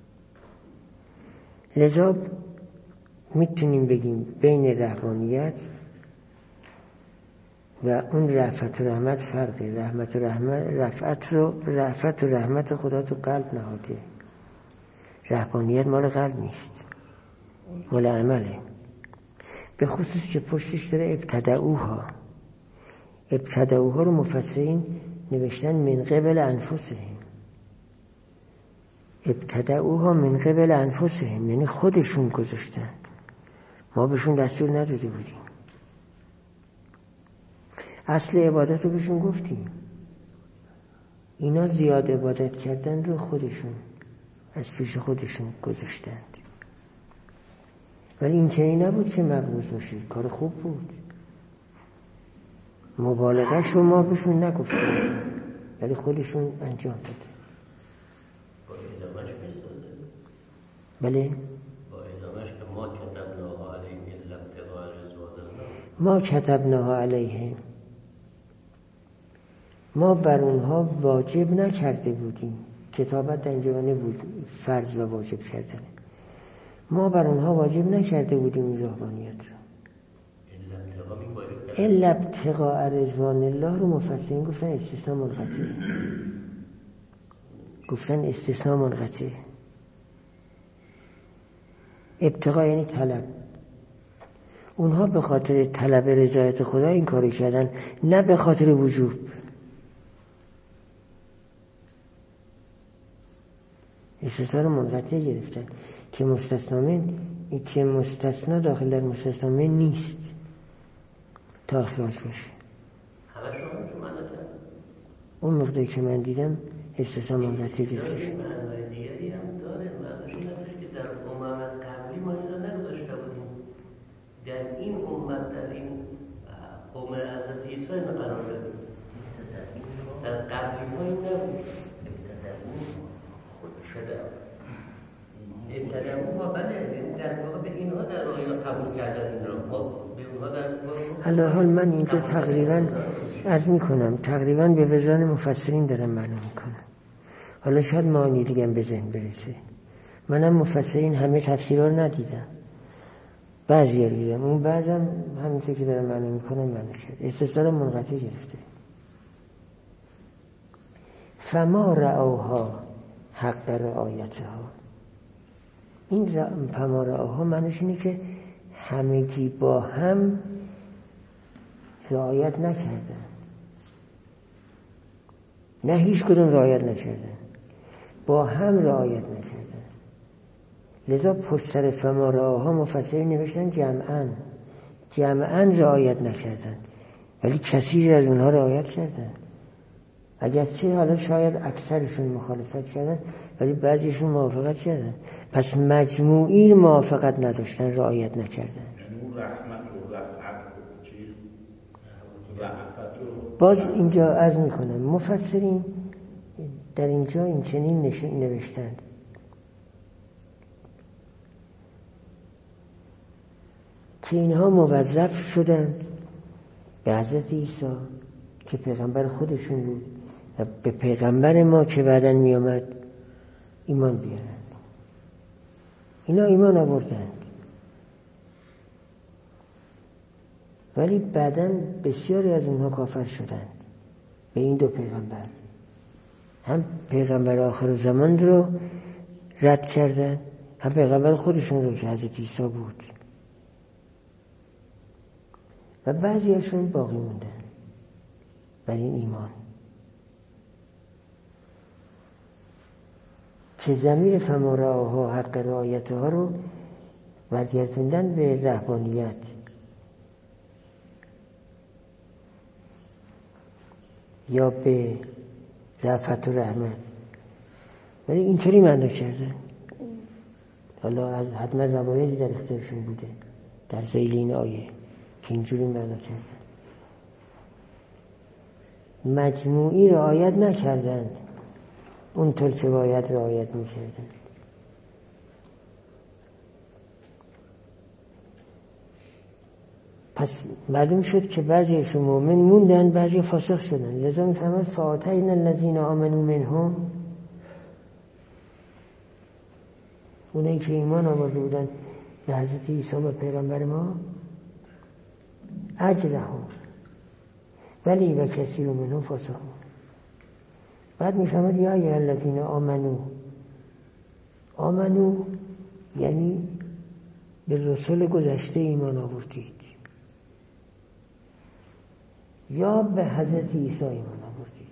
لذا میتونیم بگیم بین رهبانیت و اون رأفت و رحمت فرقه. رأفت و رحمت خدا تو قلب نهاده. رهبانیت مال قلب نیست، مال عمله. به خصوص که پشتش داره ابتدعوها رو مفسرین نوشتن من قبل انفسهم. ابتدعوها من قبل انفسهم یعنی خودشون گذاشتن، ما بهشون دستور نداده بودیم. اصل عبادت رو بهشون گفتیم، اینا زیاد عبادت کردن رو خودشون از پیش خودشون گذاشتند. ولی این چنین نبود که مقبوض باشه، کار خوب بود. مبالغه شو ما بهشون نگفتیم ولی خودشون انجام داده. با ادامهش میسازه. بله؟ با ادامهش که ما کتبناها علیهم الا ابتغاء رضوان الله. ما کتبناها علیهم، ما بر اونها واجب نکرده بودیم. کتابت در اینجا بود فرض و واجب کردن. ما بر اونها واجب نکرده بودیم این رهبانیت رو. الا ابتغاء رضوان الله رو مفسرین گفتن استثناء منقطع. ابتغاء یعنی طلب. اونها به خاطر طلب رضایت خدا این کاری کردن، نه به خاطر وجوب. استثناء رو منقطع گرفتن که مستثنا داخل در مستثنا نیست تا اخراج باشه. اون مقداری که من دیدم استثناء منقطع گرفته شد. معنای دیگری هم داره. معنیش این هستش که در امم قبلی ما این رو نگذاشته بودیم، در این امت، در این قوم حضرت عیسی اینو قرار دادیم. در قبلی ما این نبود. ابتدعوا ما بله در واقع به اینها در آیه قبول کردن این را، ما به اونها در علی حال من اینجا تقریبا عرض میکنم تقریبا به وزان مفسرین دارم معنا میکنم. حالا شاید معانی دیگه هم به ذهن برسه. منم مفسرین همه تفسیرها رو ندیدم، بعضی رو دیدم، اون بعضم همینطور که دارم معنا میکنم معنا کرد. استثناء منقطع گرفته. فما رعوها حق رعایتها. این فما رعوها معنیش اینه که همگی با هم رعایت نکردن، نه هیچ کدوم رعایت نکردن، با هم رعایت نکردن. لذا پشت سر فما رعوها مفسرین نوشتن جمعاً رعایت نکردن، ولی کثیری از اونها رعایت کردن. اگرچه حالا شاید اکثرشون مخالفت کردن ولی بعضیشون موافقت کردن. پس مجموعی موافقت نداشتن، رعایت نکردن. باز اینجا عرض میکنم مفسرین در اینجا این چنین نوشتند که اینها موظف شدند به حضرت عیسی که پیغمبر خودشون بود و به پیغمبر ما که بعداً می آمد ایمان بیارند. اینا ایمان آوردند ولی بعداً بسیاری از اونها کافر شدند به این دو پیغمبر. هم پیغمبر آخر زمان رو رد کردند، هم پیغمبر خودشون رو که حضرت عیسی بود، و بعضیشون باقی موندن بر این ایمان که ضمیر فما رعوها حق رعایتها رو برگردوندن به رهبانیت. یا به رأفت و رحمت، ولی اینطوری معنا کردن. حالا حتما روایتی در اختیارشون بوده در ذیل این آیه که اینجوری معنا کردن. مجموعی رعایت نکردند اونطور که باید رعایت میکردند. پس معلوم شد که بعضیشون مؤمن موندن، بعضی فاسق شدن. لذا میفهمد فآتینا الذین آمنوا منهم، اونایی که ایمان آورده بودن به حضرت عیسی و پیغمبر ما، اجرهم ولی و کثیر منهم فاسقون. بعد میفهمد یا ایها الذین آمنو یعنی به رسول گذشته ایمان آوردید، یا به حضرت عیسی ایمان آوردید.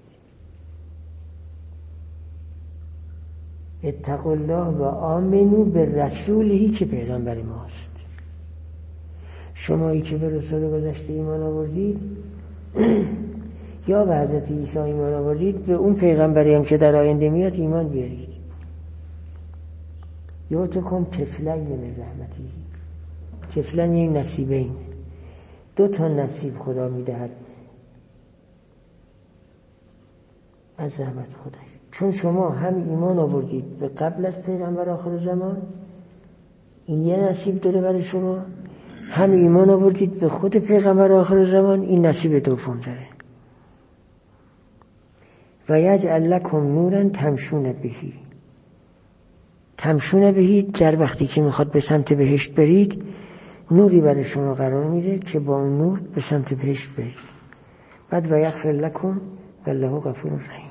اتقوا الله و آمنو به رسولی که پیغمبر ماست. شمایی که به رسول گذشته ایمان آوردید یا به حضرت عیسی ایمان آوردید، به اون پیغمبری هم که در آینده میاد ایمان بیارید. یعطیکم کفلین من رحمتی، کفلین یک نصیبین، 2 نصیب خدا میدهد از رحمت خودش. چون شما هم ایمان آوردید به قبل از پیغمبر آخر زمان، این یه نصیب داره برای شما، هم ایمان آوردید به خود پیغمبر آخر زمان، این نصیب دوم داره. و یجعل لکم نورا تمشون بهی، در وقتی که میخواد به سمت بهشت برید، نوری برای شما قرار میده که با اون نور به سمت بهشت برید. بعد و یغفر لکم والله غفور رحیم.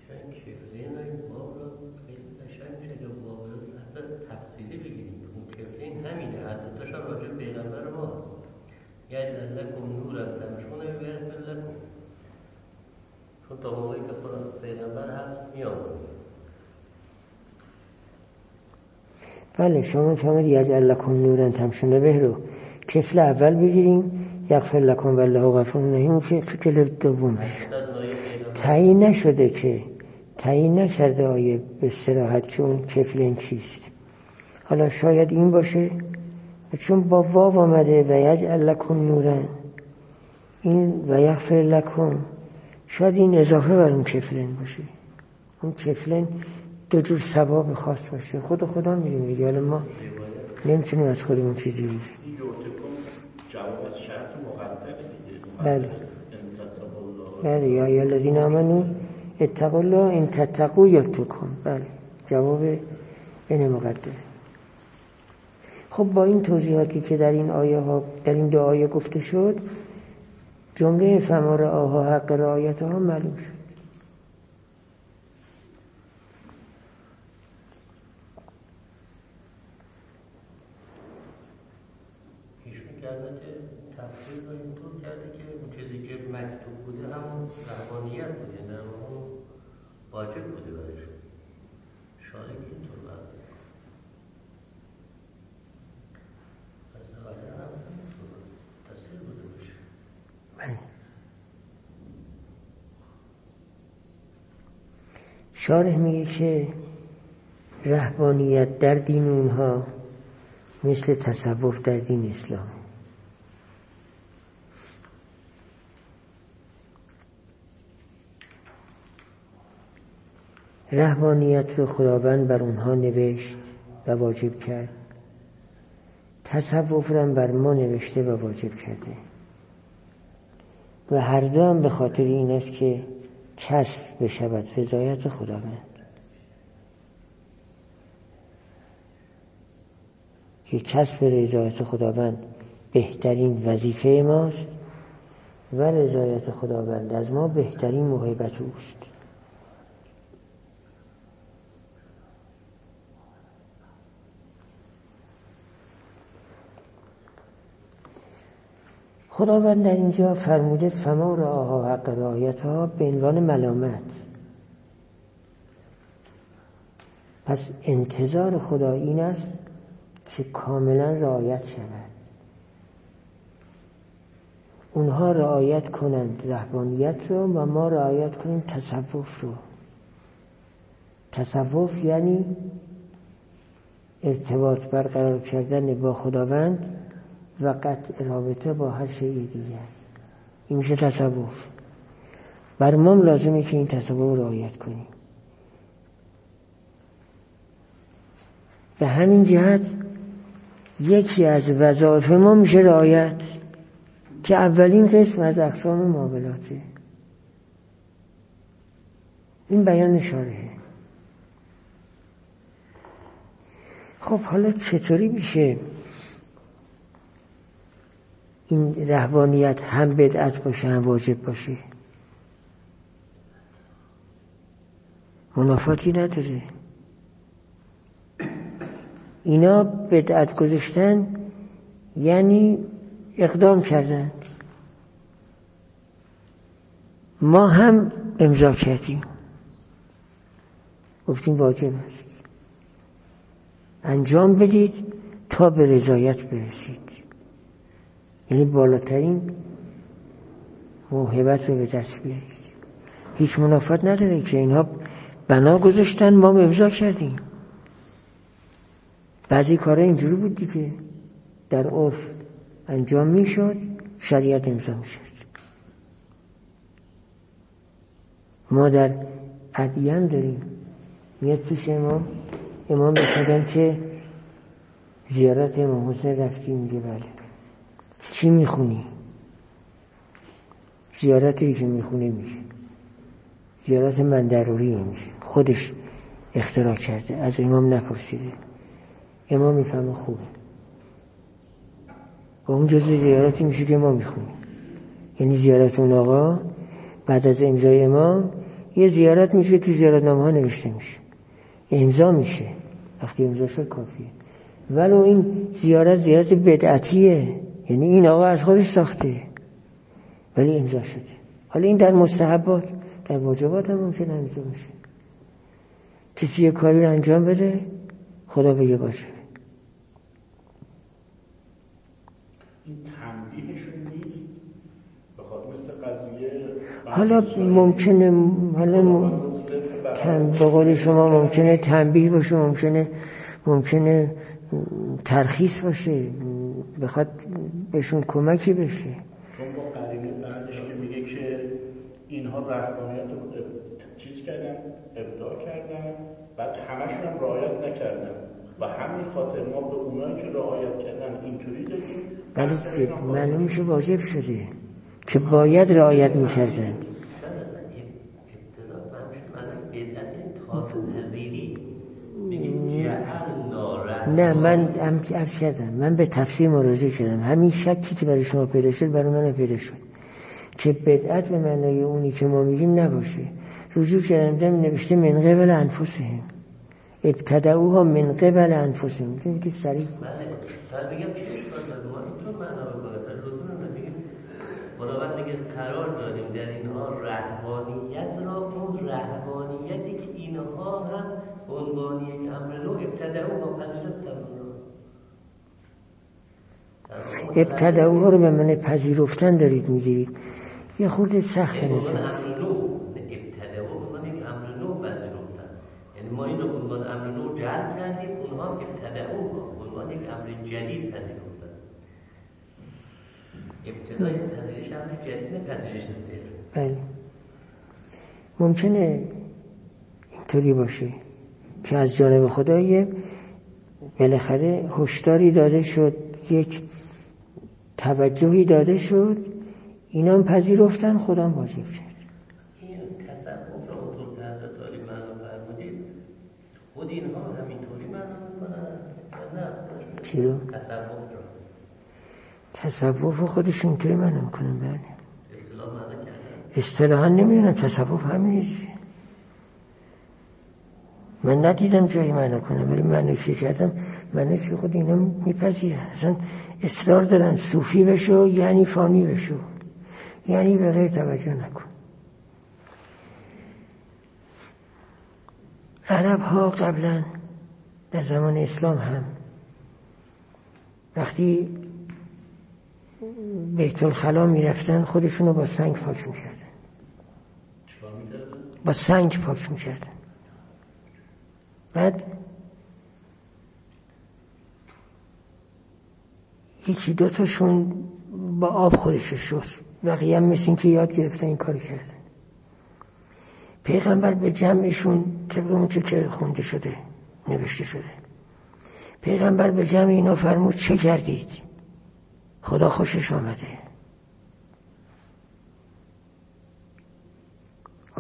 تا موقعی که خدا پیغمبر هست میام. بله شما فهمید یجعل لکم نورا تمشون به رو کفل اول بگیریم، یغفر لکم والله غفور رحیم کفل دوم. تعیین نشده که تعیین نکرده آیه به صراحت که اون کفل این چیست. حالا شاید این باشه چون با واو آمده و یجعل لکم نورا، این و یغفر لکم شاید این اضافه بر اون کفلن باشه. اون کفلن 2 جور ثواب خاص باشه. خدا میدونه دیگه، حالا ما نمیتونیم از خودمون چیزی بگیم. جواب از شرط مقدر دیگه. بله یا ایها الذین آمنوا اتقوا الله ان تتقوا یؤتکم. بله جواب این مقدر. خب با این توضیحاتی که در این آیه ها، در این 2 آیه گفته شد، جمله فما رعاها حق رعایتها معلوم شد. ایشون کرده که تفسیر رو اینطور کرده که اون چیزی که مکتوب بوده همون رهبانیت بوده، یعنی همون واجب بوده برایشون. شاید اینطور برده از ظاهر هم تفسیر بوده باشه. شارح میگه که رهبانیت در دین اونها مثل تصوف در دین اسلام. رهبانیت رو خداوند بر اونها نوشت و واجب کرد، تصوف رو بر ما نوشته و واجب کرده و هر دو هم به خاطر این است که کسب بشود رضایت خداوند، که کسب رضایت خداوند بهترین وظیفه ماست و رضایت خداوند از ما بهترین موهبت اوست. خداوند در اینجا فرموده فما رعاها حق رعایتها به عنوان ملامت. پس انتظار خدا این است که کاملا رعایت شود. اونها رعایت کنند رهبانیت رو و ما رعایت کنیم تصوف رو. تصوف یعنی ارتباط برقرار کردن با خداوند و قطع رابطه با هر شیء دیگر. این میشه تصوف. بر ما لازمه که این تصوف رو رعایت کنیم. به همین جهت یکی از وظایف ما میشه رعایت. که اولین قسم از اقسام معاملاته. این بیان اشاره. خب حالا چطوری میشه این رهبانیت هم بدعت باشه هم واجب باشه؟ منافاتی نداره. اینا بدعت گذاشتن یعنی اقدام کردن، ما هم امضا کردیم، گفتیم واجب است، انجام بدید تا به رضایت برسید. یعنی بالاترین موهبت رو به دست بیارید. هیچ منافات نداره که اینها بنا گذاشتن، ما امضا کردیم. بعضی کارها اینجوری بود دیگه، در عرف انجام میشد، شریعت امضا میشد. ما در ادیان داریم، میاد پیش امام بشنگن که زیارت امام حسین رفتی، میگه بله. چی میخونی؟ زیارتی که میخونی میشه زیارت مندروری میشه، خودش اختراع کرده، از امام نپرسیده. امام میفهمه خوبه و اون جزء زیارتی میشه که ما میخونیم. یعنی زیارت اون آقا بعد از امضای امام یه زیارت میشه، تو زیارتنامه ها نوشته میشه، امضا میشه. وقتی امضا شد کافیه. ولو این زیارت بدعتیه، یعنی این آقا از خودش ساخته ولی امضا شده. حالا این در مستحبات، در واجبات هم ممکنه امضا بشه. کسی یه کاری رو انجام بده، خدا بگه باشه. این تنبیهشون نیست بخاطر مثل قضیه حالا ممکنه به قول شما ممکنه تنبیه باشه، ممکنه ترخیص باشه، بخواد بهشون کمکی بشه. چون با قرینه بعدش که میگه که اینها رهبانیت رو چیز کردن، ابداع کردن، بعد همشون هم رعایت نکردن و همین خاطر ما به اونایی که رعایت کردن اینطوری دادیم. ولی معلوم میشه واجب شده که باید رعایت میکردن. نه من عرض کردم، من به تفسیر مراجعه کردم. همین شکی که برای شما پیدا شد برای من پیدا شد که بدعت به معنای اونی که ما میگیم نباشه. رجوع کردم نوشته من قبل انفسهم، ابتدعوها من قبل انفسهم. میگه که صریح بعد بگم چی شد ما اینطور معنا بکنه تا لزوم نمیگیم خداوند میگه قرار دادیم در اینها رهبانیت را، اون رهبانیتی که اینها هم به عنوان یک امر نو ابتدعوها پذیرفتن. ابتدعوها رو به من پذیرفتن دارید میگیرید، یه خورده سخت نشه. ما این رو به عنوان امر نو جعل کردیم، اونها ابتدعوها به عنوان یک امر جدید پذیرفتن. ابتدای پذیرش امر جدید، پذیرش سر. بله ممکنه اینطوری باشه که از جانب خدای بالاخره هشداری داده شد، یک توجهی داده شد، اینا هم پذیرفتن، خدا هم واجب کرد. خود اینها همینطوری معنا میکنن نه؟ چی رو؟ تصوف خودشون اینطوری معنا میکنن. بله اصطلاح معنا کردن، اصطلاحا نمیدونم تصوف همینه. من ندیدم جایی معنا کنم، ولی معنی که کردم معنیش که خود اینا میپذیرن. اصلا اصرار دارن صوفی بشو یعنی فانی بشو، یعنی به غیر توجه نکن. عرب ها قبلا در زمان اسلام هم وقتی بیت الخلا می رفتن خودشونو با سنگ پاک می کردن. با سنگ پاک می کردن. بعد یکی دوتاشون با آب خودشو شست، بقیه هم مثل این که یاد گرفتن این کاری کردن. پیغمبر به جمعشون طبق اون که خونده شده نوشته شده، پیغمبر به جمع اینا فرمود چه کردید؟ خدا خوشش آمده.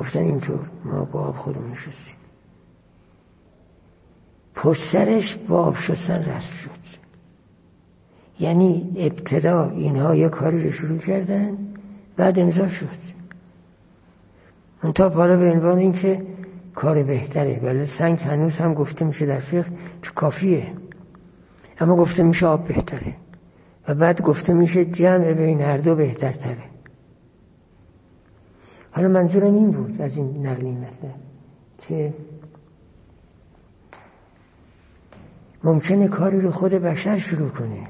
گفتن اینطور ما با آب خودمون شستیم. پشت سرش با آب شستن رسم شد. یعنی ابتدا اینها یه کاری رو شروع کردن بعد امضا شد. اون تا بالا به عنوان این که کار بهتره، ولی سنگ هنوز هم گفته میشه در فقه تو کافیه، اما گفته میشه آب بهتره و بعد گفته میشه جمع بین هر دو بهترتره. حالا منظورم این بود از این نقلی مطلب که ممکنه کاری رو خود بشر شروع کنه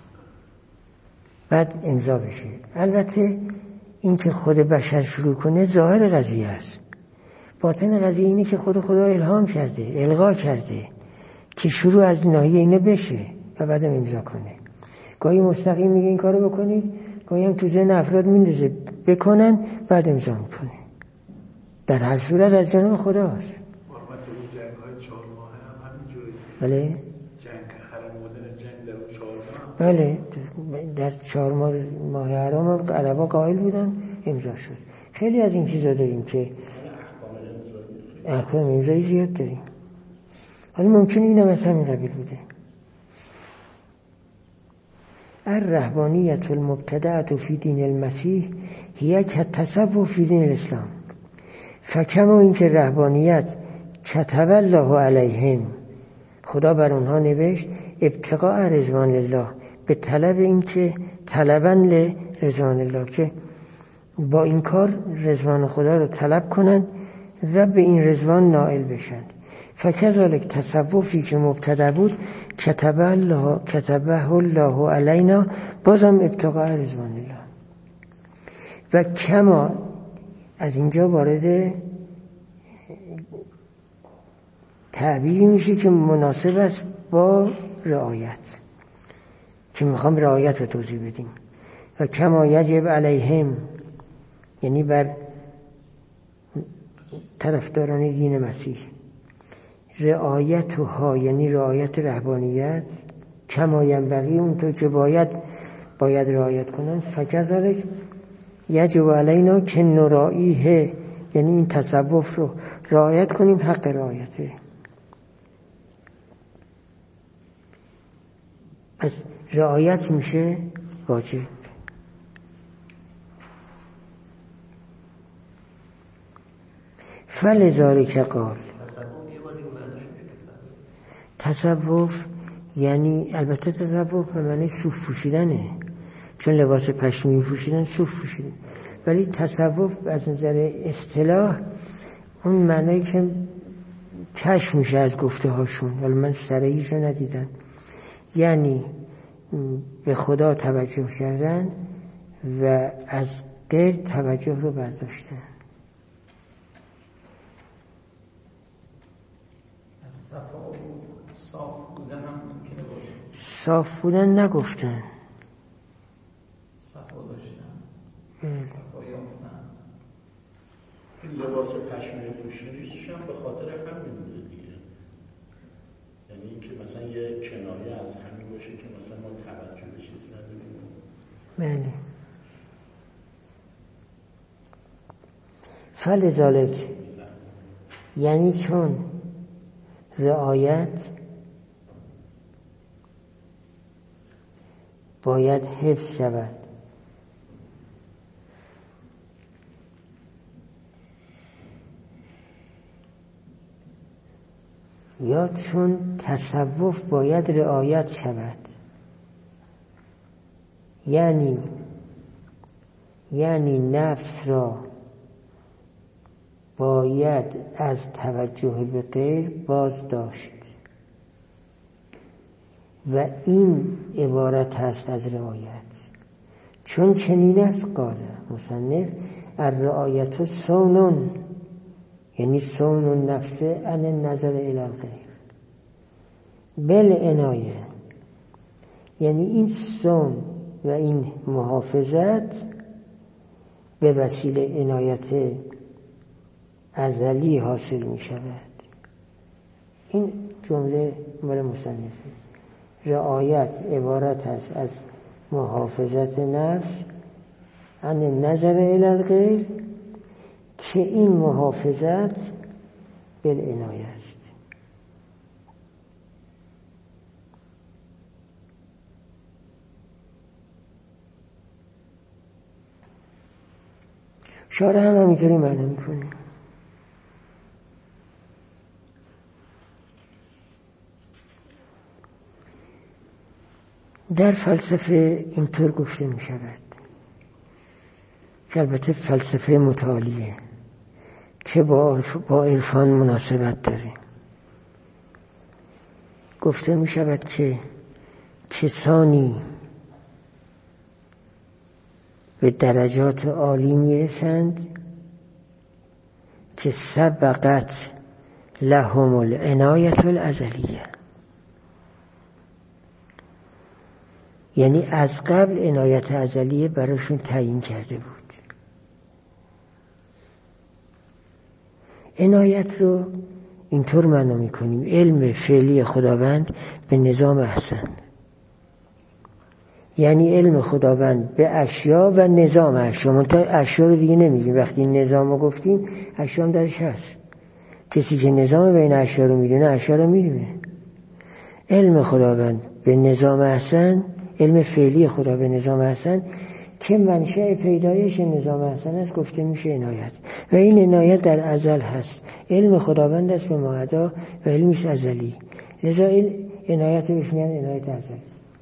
بعد امضا بشه. البته این که خود بشر شروع کنه ظاهر قضیه است، باطن قضیه اینه که خدا الهام کرده، القا کرده که شروع از ناحیه اینه بشه و بعد امضا کنه. گاهی مستقیم میگه این کارو بکنید، گاهی هم تو ذهن افراد میندازه بکنن بعد امضا میکنه. در هر صورت از جانب خداست. البته اون جنگ‌های 4 ماهه هم همینجوری. بله. جنگ حرم بودن جنگ در 4 ماه. بله در 4 ماه حرام هم عربا قائل بودن امضا شد. خیلی از این چیزا داریم که احکام امضایی زیاد داریم. حالا ممکنه اینم از همین قبیل بوده. الرهبانیت المبتدعة فی دین المسیح هی کالتصوف فی دین الاسلام. فکما این که رهبانیت کتب الله علیهم، خدا بر اونها نوشت ابتغاء رضوان الله، به طلب این که طلبن لرضوان الله، که با این کار رضوان خدا رو طلب کنن و به این رضوان نائل بشن. فکذالک تصوفی که مبتدع بود کتبه الله علینا، بازم ابتغاء رضوان الله. و کما از اینجا وارد تعبیری میشه که مناسب است با رعایت، که میخوام رعایت رو توضیح بدیم. و کما یجب علیهم، یعنی بر طرفداران دین مسیح، رعایتها یعنی رعایت رهبانیت، کما ینبغی اونطور که باید رعایت کنن. فکذالک یجب علینا که نرائیه، یعنی این تصوف رو رعایت کنیم حق رعایته. از رعایت میشه واجب. فلذالک قال تصوف یعنی، البته تصوف به معنی صوف پوشیدنه، چون لباس پشمی پوشیدن صوف پوشیدن، ولی تصوف از نظر اصطلاح اون معنی که کشف میشه از گفته هاشون، ولی من صریحش رو ندیدم، یعنی به خدا توجه کردن و از غیر توجه رو برداشتن. از صاف بودن هم ممکنه باشه. صاف بودن نگفتن، صفا داشتن، صفا یافتن. این لباس پشمی پوشیدنش هم به خاطر همین بوده دیگه، یعنی اینکه مثلا یه کنایه از همین باشه که مثلا ما توجه به چیز نداریم. بله. فلذالک یعنی چون رعایت باید حفظ شود، یا چون تصوف باید رعایت شود، یعنی نفس را باید از توجه به غیر باز داشت و این عبارت هست از رعایت. چون چنین است قال مصنف الرعایت صون، یعنی صون النفس عن النظر الی الغیر بالعنایه، یعنی این صون و این محافظت به وسیله عنایت ازلی حاصل می شود. این جمله مال مصنفه. رعایت عبارت است از محافظت نفس عن النظر الی الغیر که این محافظت بالعنایه است. شارع هم همینطوری معنی میکنه. در فلسفه اینطور گفته می شود که البته فلسفه متعالیه که با عرفان مناسبت داره. گفته می شود که کسانی به درجات عالی می رسند که سبقت لهم العنایة الازلیه، یعنی از قبل عنایت ازلیه براشون تعیین کرده بود. عنایت رو اینطور معنا می‌کنیم علم فعلی خداوند به نظام احسن، یعنی علم خداوند به اشیا و نظام اشیا. منتها اشیا رو دیگه نمیگیم، وقتی نظام رو گفتیم اشیا هم درش هست. کسی که نظام بین اشیا رو میدونه اشیا رو میدونه. علم خداوند به نظام احسن، علم فعلی خدا به نظام احسن که منشأ پیدایش نظام احسن است، گفته میشه عنایت. و این عنایت در ازل هست. علم خداوند است به ماعدا و علمیش ازلی، لذا عنایت بهش میگن عنایت ازلی.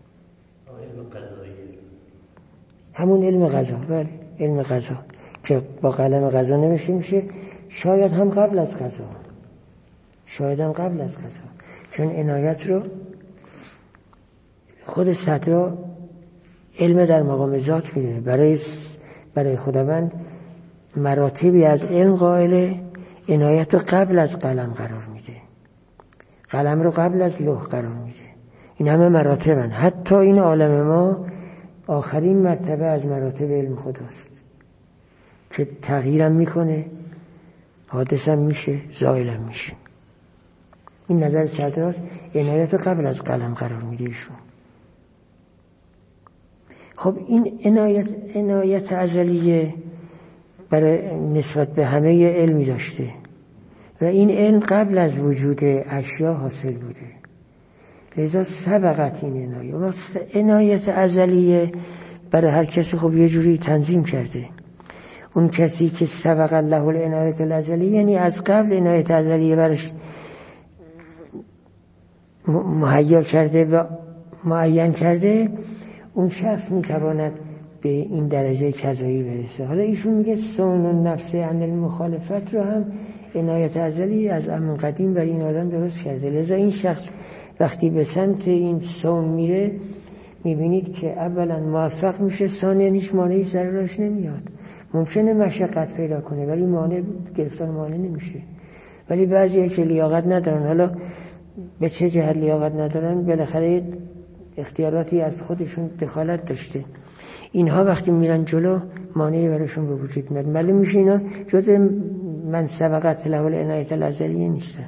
همون علم قضا، بله علم قضا که با قلم قضا نوشته میشه، شاید هم قبل از قضا، شاید هم قبل از قضا، چون عنایت رو خود صدرا علم در مقام ذات میدونه. برای خداوند مراتبی از علم قائله، عنایت رو قبل از قلم قرار میده، قلم رو قبل از لوح قرار میده. این همه مراتبن. حتی این عالم ما آخرین مرتبه از مراتب علم خداست که تغییرم میکنه، حادثم میشه، زائلم میشه. این نظر صدراست، عنایت رو قبل از قلم قرار میده ایشون. خب این عنایت ازلیه برای نسبت به همه علمی داشته و این علم قبل از وجود اشیا حاصل بوده، لذا سبقت این عنایه. اون عنایت ازلیه برای هر کسی خب یه جوری تنظیم کرده. اون کسی که سبق له العنایة الازلیه یعنی از قبل عنایت ازلیه برش مهیا کرده و معین کرده، اون شخص میتواند به این درجه کذایی برسه. حالا ایشون میگه صون النفس عن المخالفت رو هم عنایت ازلی از امن قدیم برای این آدم درست کرده. لذا این شخص وقتی به سمت این صون میره میبینید که اولا موفق میشه، ثانیاً هیچ مانعی سر راش نمیاد. ممکنه مشقت پیدا کنه ولی مانع گرفتار مانع نمیشه. ولی بعضی که لیاقت ندارن، حالا به چه جهت لیاقت ندارن، بالاخره اختیاراتی از خودشون دخالت داشته، اینها وقتی میرن جلو مانعی براشون به وجود میاد. معلوم میشه اینا جز من سبقت له العنایة الازلیه نیستن.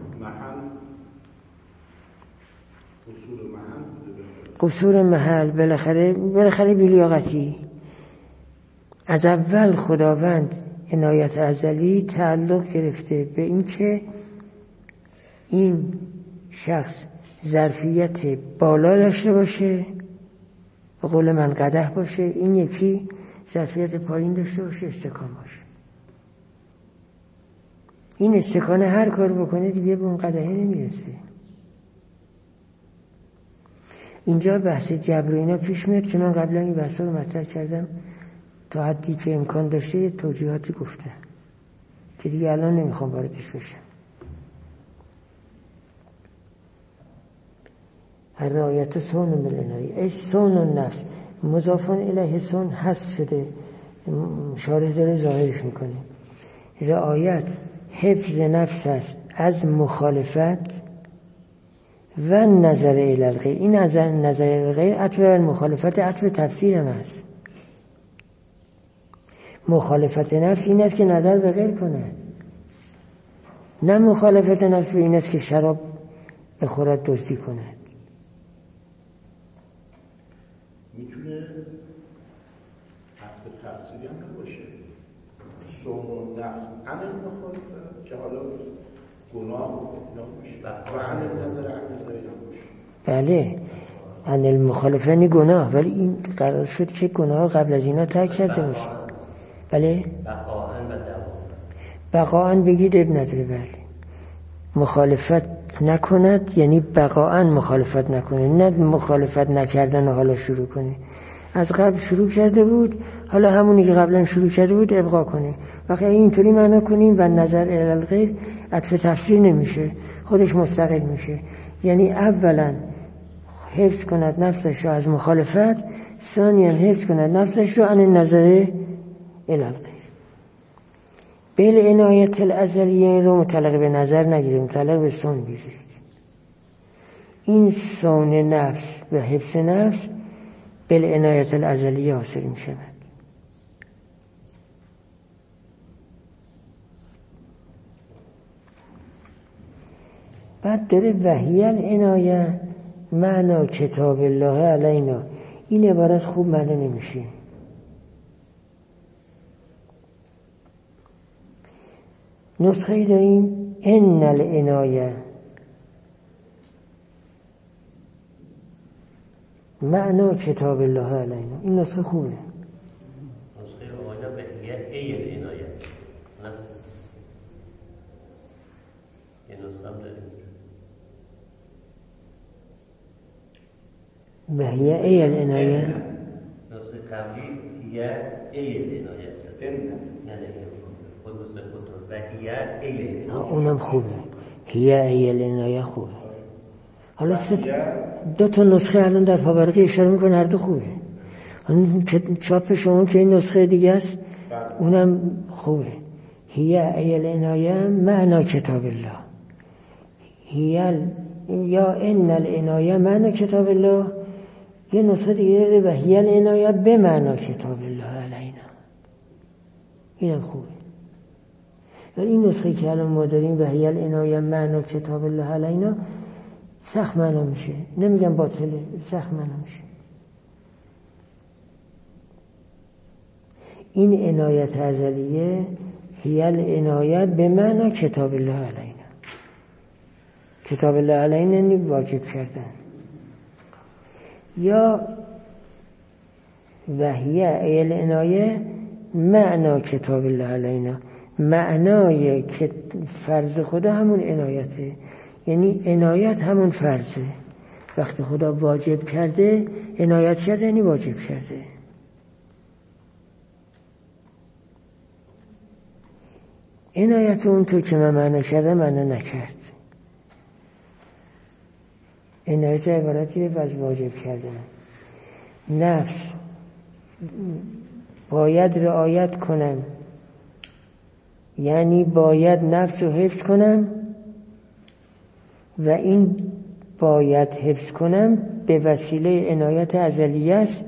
قصور محل بالاخره بی‌لیاقتی. از اول خداوند عنایت ازلی تعلق گرفته به این که این شخص ظرفیت بالا داشته باشه، به قول من قدح باشه، این یکی ظرفیت پایین داشته باشه، استکان باشه. این استکانه هر کار بکنه دیگه به اون قدحه نمیرسه. اینجا بحث جبر و اینا پیش میاد که من قبلا این بحثا رو مطرح کردم، تا حدی که امکان داشته یه توضیحاتی گفتم که دیگه الان نمیخوام واردش بشم. هر رعایت سون ملنایی ای سون النفس مضافان الیه سون حذف شده، شارح داره ظاهرش میکنه. رعایت حفظ نفس است از مخالفت و نظر الی الغیر. این نظر الی الغیر عطف بر مخالفت، عطف تفسیر هم است. مخالفت نفس این است که نظر به غیر کند، نه مخالفت نفس این است که شراب بخورد دزدی کند. میتونه حق تفسیری هم باشه. صوم و نفس عمل بخورد که حالا گناه اینا میشه و عمل نداره عمل اینا میشه. بله عن المخالفه گناه، ولی این قرار شد که گناه قبل از اینا ترک کرده باشه. بله بقاءً بگید اب نداره. بله مخالفت نکند یعنی بقاءً مخالفت نکنه، نه مخالفت نکردن حالا شروع کنه. از قبل شروع کرده بود، حالا همونی که قبلا شروع کرده بود ابقا کنه. وقتی اینطوری معنا کنیم و نظر الی الغیر عطف تفسیر نمیشه، خودش مستقل میشه. یعنی اولا حفظ کند نفسش رو از مخالفت، ثانیاً حفظ کند نفسش رو عن نظر الی الغیر. بالعنایت الازلیه رو متعلق به نظر نگیریم، متعلق به صون بگیرید. این صون نفس و حفظ نفس بالعنایت الازلیه حاصل می شود. بعد داره وحی العنایه معنا کتاب الله علینا. این عبارت خوب معنا نمیشه. نسخه داریم ان العنایه معنا کتاب الله علینا. این نسخه خوبه. نسخه آیا به ای العنایه نه این نسخه هم داریم وحی ای العنایه. نسخه قبلی ای العنایه نه خود نسخه خود رو وحی ای العنایه اونم خوبه. هی ای العنایه خوبه. حالا دو تا نسخه الان در پاورقی اشاره میکنه، هر دو خوبه. اون چاپ شما که این نسخه دیگه است اونم خوبه. هی ای العنایه معنا کتاب الله. یا ان العنایه معنا کتاب الله. یه نسخه دیگه و هی العنایه به معنا کتاب الله علینا. اینم خوبه. ولی این نسخه که الان ما داریم و هی العنایه معنا کتاب الله علینا سخت معنا میشه. نمیگم باطله، سخت معنا میشه. این عنایت ازلیه هی العنایه به معنا کتاب الله علینا. کتاب الله علینا یعنی واجب کردن. یا وحی ای العنایه معنا کتاب الله علینا. معنای فرض خدا همون عنایته، یعنی عنایت همون فرضه. وقتی خدا واجب کرده عنایت کرده یعنی واجب کرده. عنایت اونطور که من معنا کرده معنا نکرد. عنایت عبارتی از واجب کردن. نفس باید رعایت کنم، یعنی باید نفس رو حفظ کنم و این باید حفظ کنم به وسیله عنایت ازلیه است.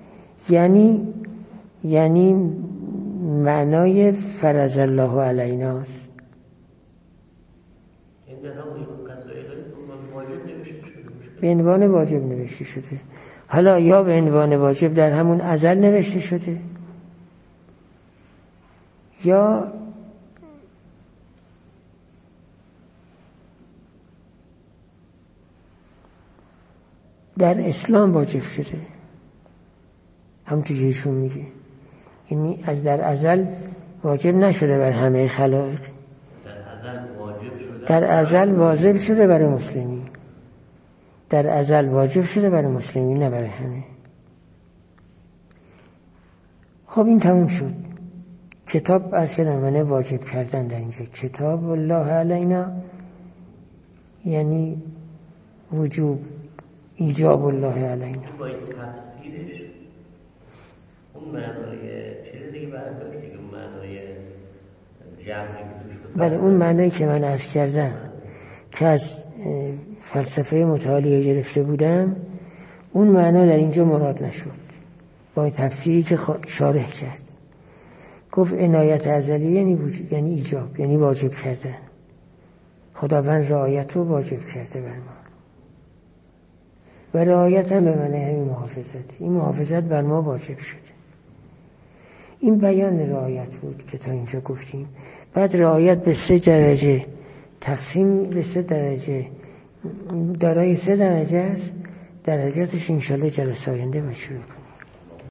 یعنی معنای فرض الله علینا است. این در همون قضایه واجب نوشته شده به عنوان واجب نوشته شده. حالا یا به عنوان واجب در همون ازل نوشته شده یا در اسلام واجب شده. همونطور که ایشون میگه، یعنی از در ازل واجب نشده بر همه خلائق. در ازل واجب شده برای مسلمین. در ازل واجب شده برای مسلمین، نه برای همه. خب این تموم شد. کتاب اصلا معنی واجب کردن در اینجا. کتاب الله علینا یعنی وجوب، ایجاب الله علینا. با این تفسیرش اون معنای چیز دیگه برداشت دیگه، اون معنای جمعی که توش بود. بله اون معنایی که من عرض کردم که از فلسفه متعالیه گرفته بودم، اون معنا در اینجا مراد نشد با این تفسیری که شارح کرد. گفت عنایت ازلی یعنی وجود، یعنی ایجاب، یعنی واجب کردن. خداوند رعایت رو واجب کرده بر ما و رعایت هم به معنی همین محافظت. این محافظت بر ما واجب شده. این بیان رعایت بود که تا اینجا گفتیم. بعد رعایت به 3 درجه تقسیم به 3 درجه دارای 3 درجه است. درجاتش انشالله جلسه آینده ما شروع کنیم.